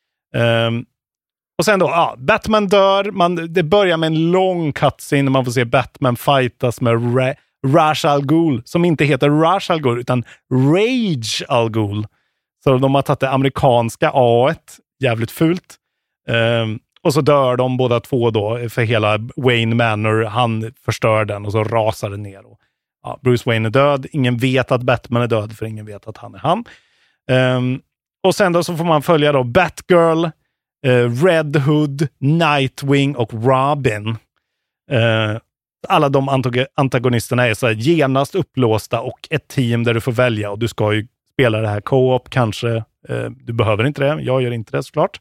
Um, och sen då, ja, Batman dör. Man, det börjar med en lång cutscene när man får se Batman fightas med Ra- Ra's al Ghul, som inte heter Ra's al Ghul utan Rage al Ghul. Så de har tagit det amerikanska A-et, jävligt fult. Um, och så dör de båda två då för hela Wayne Manor. Han förstör den och så rasar den ner. Och, ja, Bruce Wayne är död. Ingen vet att Batman är död, för ingen vet att han är han. Um, och sen då så får man följa då Batgirl, uh, Red Hood, Nightwing och Robin. Uh, alla de antag- antagonisterna är så här genast upplåsta och ett team där du får välja. Och du ska ju spela det här co-op kanske. Uh, du behöver inte det. Jag gör inte det såklart.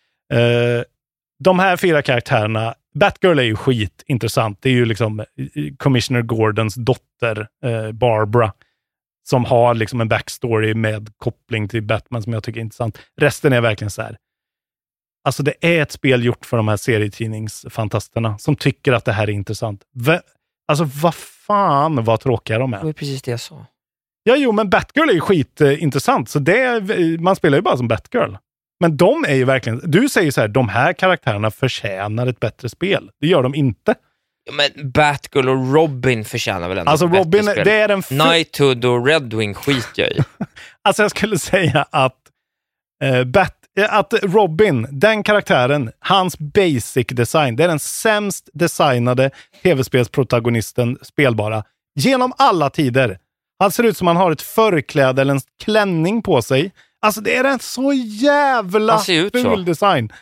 Uh, de här fyra karaktärerna, Batgirl är ju skitintressant. Det är ju liksom Commissioner Gordons dotter, uh, Barbara, som har liksom en backstory med koppling till Batman som jag tycker är intressant. Resten är verkligen så här. Alltså det är ett spel gjort för de här serietidningsfantasterna som tycker att det här är intressant. V- alltså vad fan vad tråkiga de är. Det var precis det jag sa. Ja, jo, men Batgirl är ju skitintressant. Så det är, man spelar ju bara som Batgirl. Men de är ju verkligen, du säger så här, de här karaktärerna förtjänar ett bättre spel. Det gör de inte. Ja, men Batgirl och Robin förtjänar väl ändå alltså ett Robin, bättre spel. Det är en f- Knighthood och Redwing skiter jag i. Alltså jag skulle säga att eh, Bat, att Robin, den karaktären, hans basic design, det är den sämst designade tv-spelsprotagonisten spelbara genom alla tider. Han ser ut som han har ett förkläde eller en klänning på sig. Alltså det är en så jävla ful design.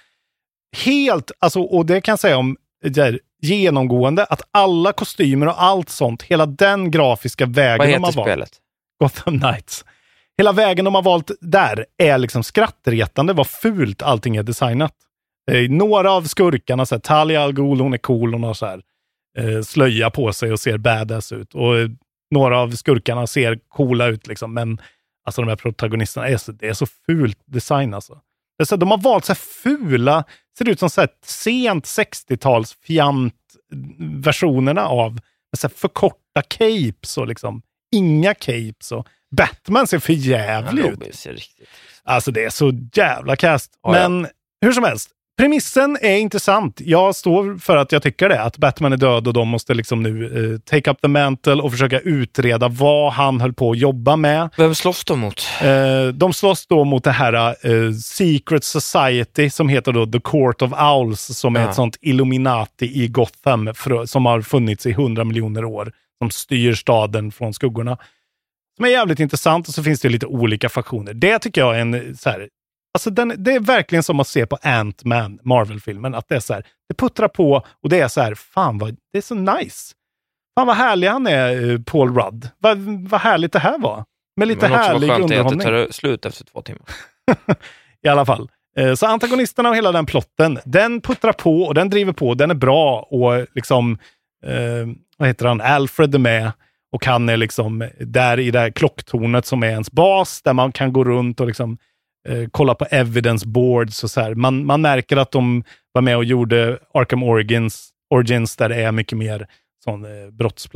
Helt, alltså, och det kan jag säga om där, genomgående, att alla kostymer och allt sånt, hela den grafiska vägen Vad heter de har spelet? Valt, Gotham Knights. Hela vägen de har valt där är liksom skrattretande vad fult allting är designat. Eh, några av skurkarna, så här, Talia al Ghul, hon är cool, hon har så här, eh, slöja på sig och ser badass ut. Och eh, några av skurkarna ser coola ut liksom, men alltså de här protagonisterna är så, det är så fult design alltså. Det är så, de har valt så här fula, ser ut som så här sent sextio-tals fjant versionerna av så här förkorta capes och liksom inga capes och Batman ser för jävligt ja, ut. Ser riktigt. Alltså det är så jävla kast. Oh, men ja. Hur som helst, premissen är intressant. Jag står för att jag tycker det. Att Batman är död och de måste liksom nu uh, take up the mantle och försöka utreda vad han höll på att jobba med. Vem slåss de mot? Uh, de slåss då mot det här uh, Secret Society som heter då The Court of Owls, som är ja. ett sånt Illuminati i Gotham för, som har funnits i hundra miljoner år. Som styr staden från skuggorna. Som är jävligt intressant, och så finns det lite olika faktioner. Det tycker jag är en så här, alltså den, det är verkligen som att se på Ant-Man, Marvel-filmen, att det är så här, det puttrar på och det är så här, fan vad, det är så nice. Fan vad härlig han är, Paul Rudd. Vad, vad härligt det här var. Med lite men härlig underhållning. Men också vad skönt är att det tar underhållning. slut efter två timmar. I alla fall. Eh, så antagonisterna och hela den plotten, den puttrar på och den driver på, den är bra och liksom, eh, vad heter han, Alfred är med och han är liksom där i det här klocktornet som är ens bas, där man kan gå runt och liksom eh, kolla på evidence boards och så här. Man, man märker att de var med och gjorde Arkham Origins, Origins där det är mycket mer sån eh,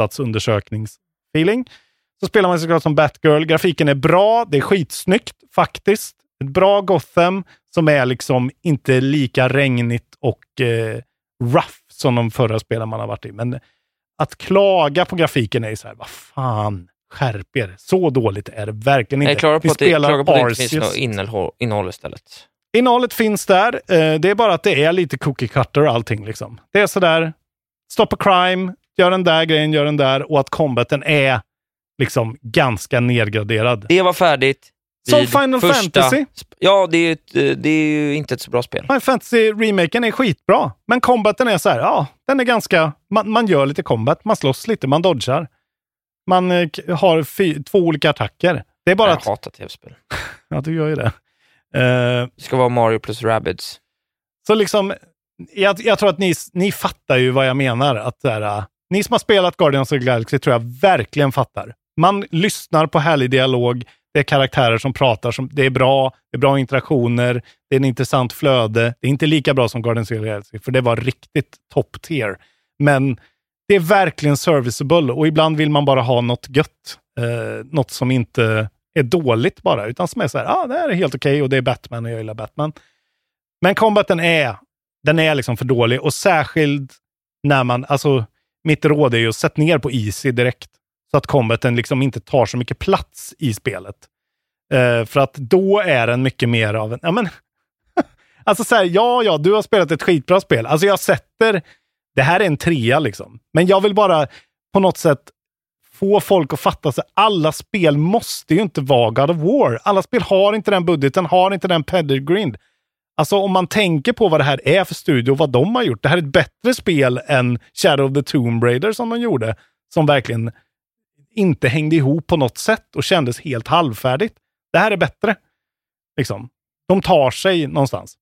brottsplatsundersökningsfeeling. Så spelar man såklart som Batgirl. Grafiken är bra, det är skitsnyggt faktiskt. Ett bra Gotham som är liksom inte lika regnigt och eh, rough som de förra spelen man har varit i. Men att klaga på grafiken är så här, vad fan, skärp er. Så dåligt är det verkligen inte. Jag klarar på Vi att det, spelar klarar på att det inte finns Arceus. något innehåll, innehåll istället. Innehållet finns där. Eh, det är bara att det är lite cookie cutter och allting liksom. Det är så där, stop a crime, gör den där grejen, gör den där, och att combaten är liksom ganska nedgraderad. Det var färdigt. Som Final första... Fantasy. Ja, det är, ett, det är ju inte ett så bra spel. Final Fantasy-remaken är skitbra. Men combaten är så här, ja, den är ganska... Man, man gör lite combat, man slåss lite, man dodgar. Man eh, har fy, två olika attacker. Det är bara jag att... hatar tv-spel. Ja, du gör ju det. Uh, det ska vara Mario plus Rabbids. Så liksom, jag, jag tror att ni, ni fattar ju vad jag menar. Att där, uh, ni som har spelat Guardians of the Galaxy tror jag verkligen fattar. Man lyssnar på härlig dialog. Det är karaktärer som pratar. Som, det är bra. Det är bra interaktioner. Det är en intressant flöde. Det är inte lika bra som Guardians of the Galaxy. För det var riktigt top tier. Men det är verkligen serviceable. Och ibland vill man bara ha något gött. Uh, något som inte är dåligt bara. Utan som är så här, ja ah, det här är helt okej. Okay, och det är Batman och jag gillar Batman. Men combaten är, den är liksom för dålig. Och särskilt när man, alltså mitt råd är ju att sätta ner på easy direkt. Så att combaten liksom inte tar så mycket plats i spelet. Uh, för att då är den mycket mer av en, ja men, alltså så här, ja ja, du har spelat ett skitbra spel. Alltså jag sätter, det här är en trea liksom. Men jag vill bara på något sätt få folk att fatta sig. Alla spel måste ju inte vara God of War. Alla spel har inte den budgeten, har inte den pedigreen. Alltså om man tänker på vad det här är för studio och vad de har gjort. Det här är ett bättre spel än Shadow of the Tomb Raider som de gjorde. Som verkligen inte hängde ihop på något sätt och kändes helt halvfärdigt. Det här är bättre. Liksom. De tar sig någonstans.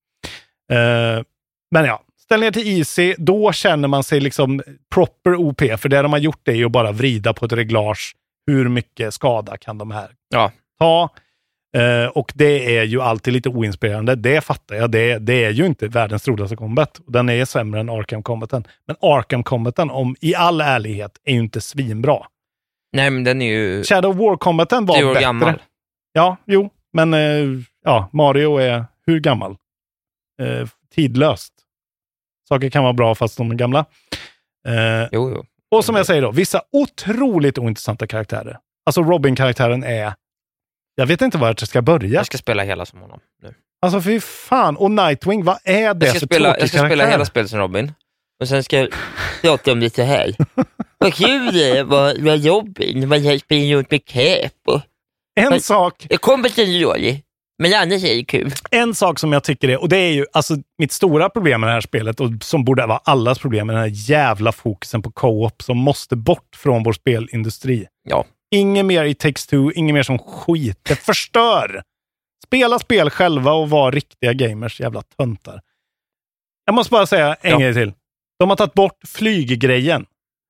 Uh, men ja, ställ ner till easy. Då känner man sig liksom proper O P. För det de har gjort är ju att bara vrida på ett reglage. Hur mycket skada kan de här ja. ta? Uh, och det är ju alltid lite oinspirerande. Det fattar jag. Det, det är ju inte världens roligaste combat. Den är sämre än Arkham Combaten. Men Arkham Combaten, om i all ärlighet, är ju inte svinbra. Nej, men den är ju... Shadow War Combaten var bättre. Gammal. Ja, jo. Men uh, ja, Mario är hur gammal? Uh, tidlöst. Saker kan vara bra fast de är gamla. Uh, jo, jo. Och som jag säger då, vissa otroligt ointressanta karaktärer. Alltså Robin-karaktären är... Jag vet inte var jag ska börja. Jag ska spela hela som honom nu. Alltså fy fan. Och Nightwing, vad är det jag ska för spela, tråkig Jag ska karaktär? spela hela spelet som Robin. Och sen ska jag prata om det så här. Vad kul det är, vad, vad Robin. Man springer runt med käp. Och, en vad, sak... Jag kommer till det dåligt. Men annars är det kul. En sak som jag tycker är, och det är ju alltså mitt stora problem med det här spelet och som borde vara allas problem med den här jävla fokusen på co-op som måste bort från vår spelindustri. Ja. Inget mer i Takes Two, inget mer som skit. Det förstör. Spela spel själva och vara riktiga gamers, jävla töntar. Jag måste bara säga en ja. grej till. De har tagit bort flyggrejen.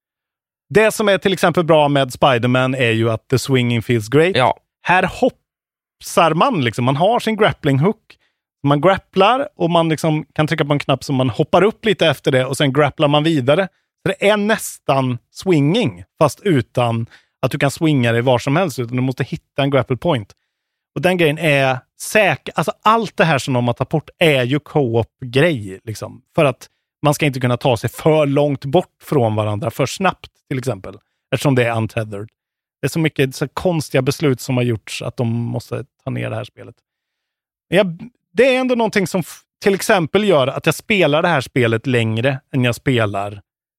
Det som är till exempel bra med Spider-Man är ju att the swinging feels great. Ja. Här hoppsar man liksom. Man har sin grappling hook. Man grapplar och man liksom kan trycka på en knapp som man hoppar upp lite efter det och sen grapplar man vidare. Så det är nästan swinging fast utan att du kan swinga dig var som helst utan du måste hitta en grapple point. Och den grejen är säker. Alltså allt det här som de har tagit bort är ju co-op-grej liksom. För att man ska inte kunna ta sig för långt bort från varandra för snabbt till exempel. Eftersom det är untethered. Det är så mycket så konstiga beslut som har gjorts att de måste ta ner det här spelet. Jag, det är ändå någonting som f- till exempel gör att jag spelar det här spelet längre än jag spelar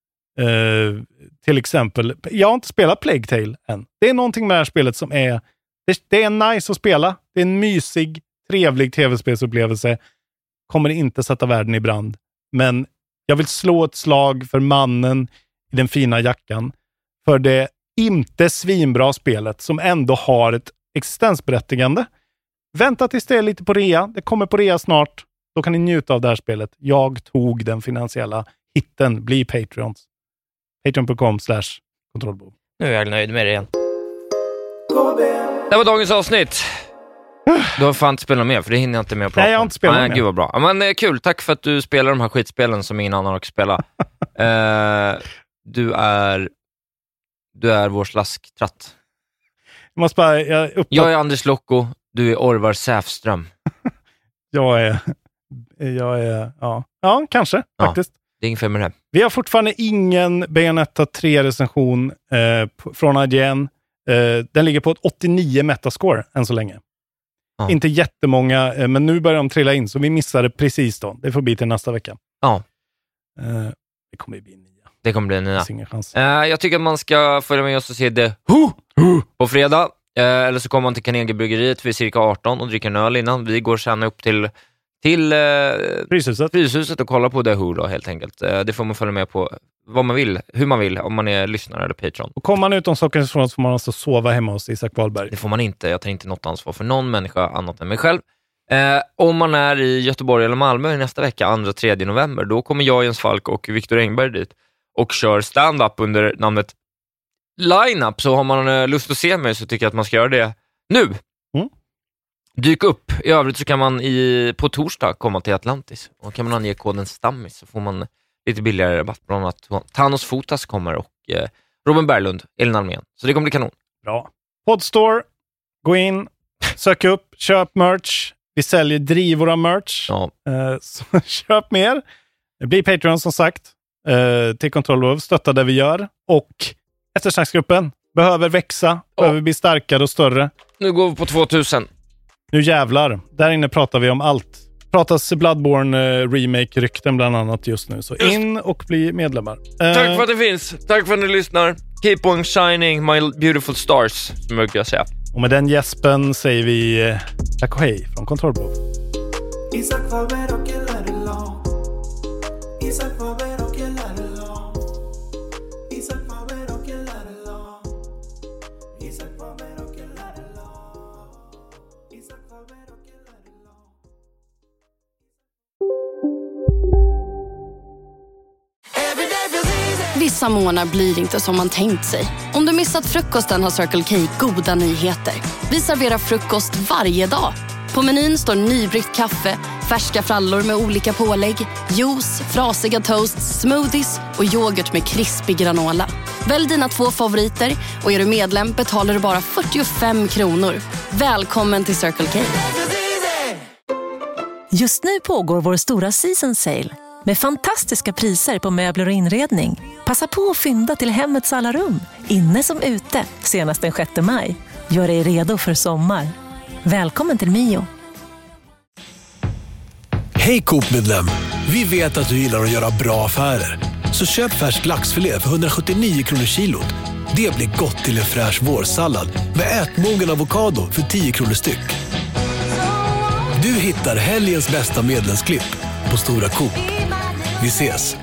uh, till exempel, jag har inte spelat Plague Tale än. Det är någonting med det här spelet som är det, det är nice att spela. Det är en mysig, trevlig tv-spelsupplevelse. Kommer inte sätta världen i brand. Men jag vill slå ett slag för mannen i den fina jackan. För det inte svinbra spelet som ändå har ett existensberättigande. Vänta tills det är lite på rea. Det kommer på rea snart. Då kan ni njuta av det här spelet. Jag tog den finansiella hitten. Bli Patreons. Patreon dot com slash kontrollbehov. Nu är jag nöjd med det igen. Det var dagens avsnitt. Du har fan inte spelat med, för det hinner jag inte med att prata om. Nej, jag har inte spelat Nej, med. Gud vad bra. Ja, men eh, kul, tack för att du spelar de här skitspelen som ingen annan har spela. eh, du är Du är vår slasktratt. Jag måste bara... Jag, upptatt... jag är Anders Locko, du är Orvar Säfström. jag är... Jag är... Ja, ja kanske, ja, faktiskt. Det är inget fel med det. Vi har fortfarande ingen Bayonetta tre-recension eh, p- från I G N. Eh, den ligger på ett åttionio metascore än så länge. Ja. Inte jättemånga, eh, men nu börjar de trilla in, så vi missade precis då. Det får bli till nästa vecka. Ja. Eh, det kommer bli nya. Det kommer bli nya. Ingen chans. Eh, jag tycker att man ska följa med oss och se det huh! Huh! på fredag. Eh, eller så kommer man till Carnegiebryggeriet vid cirka arton och dricker en öl innan. Vi går sen upp till till eh, Fryshuset. Fryshuset och kolla på The Who då, helt enkelt. Eh, det får man följa med på vad man vill, hur man vill, om man är lyssnare eller Patreon. Och kommer man utom Stockholm så får man alltså sova hemma hos Isak Wahlberg. Det får man inte. Jag tar inte något ansvar för någon människa annat än mig själv. Eh, om man är i Göteborg eller Malmö nästa vecka, andra tredje november, då kommer jag, Jens Falk och Viktor Engberg dit och kör stand-up under namnet Line-up. Så har man eh, lust att se mig så tycker jag att man ska göra det nu. Mm. Dyk upp. I övrigt så kan man i, på torsdag komma till Atlantis. Och kan man ange koden Stammis så får man lite billigare rabatt. Bland annat Thanos Fotas kommer och eh, Robin Berglund, Elin Almén. Så det kommer bli kanon. Bra. Podstore. Gå in, sök upp, köp merch. Vi säljer drivor av merch. Ja. Eh, så köp mer. Bli Patreon som sagt. Eh, till Kontrollbehov. Stötta det vi gör. Och eftersnacksgruppen behöver växa. Ja. Behöver bli starkare och större. Nu går vi på tvåtusen. Nu jävlar. Där inne pratar vi om allt. Pratas Bloodborne uh, remake-rykten bland annat just nu. Så just. In och bli medlemmar. Uh, Tack för att det finns. Tack för att ni lyssnar. Keep on shining my beautiful stars, som jag kan säga. Och med den gäspen säger vi uh, tack och hej från Kontrollbehov. Isak Wahlberg och Ellarela. Isak Wahlberg och Ellarela. Isak Wahlberg och Ellarela. Isak Wahlberg och Ellarela. Isak Wahlberg och Ellarela. Vissa månader blir inte som man tänkt sig. Om du missat frukosten har Circle K goda nyheter. Vi serverar frukost varje dag. På menyn står nybryggt kaffe, färska frallor med olika pålägg, juice, frasiga toasts, smoothies och yoghurt med krispig granola. Välj dina två favoriter och är du medlem betalar du bara fyrtiofem kronor. Välkommen till Circle K. Just nu pågår vår stora season sale med fantastiska priser på möbler och inredning. Passa på att fynda till hemmets alla rum, inne som ute, senast den sjätte maj. Gör dig redo för sommar. Välkommen till Mio. Hej Coop-medlem! Vi vet att du gillar att göra bra affärer. Så köp färsk laxfilé för hundrasjuttionio kronor kilot. Det blir gott till en fräsch vårsallad med ätmogen avokado för tio kronor styck. Du hittar helgens bästa medlemsklipp på Stora Coop. Vi ses!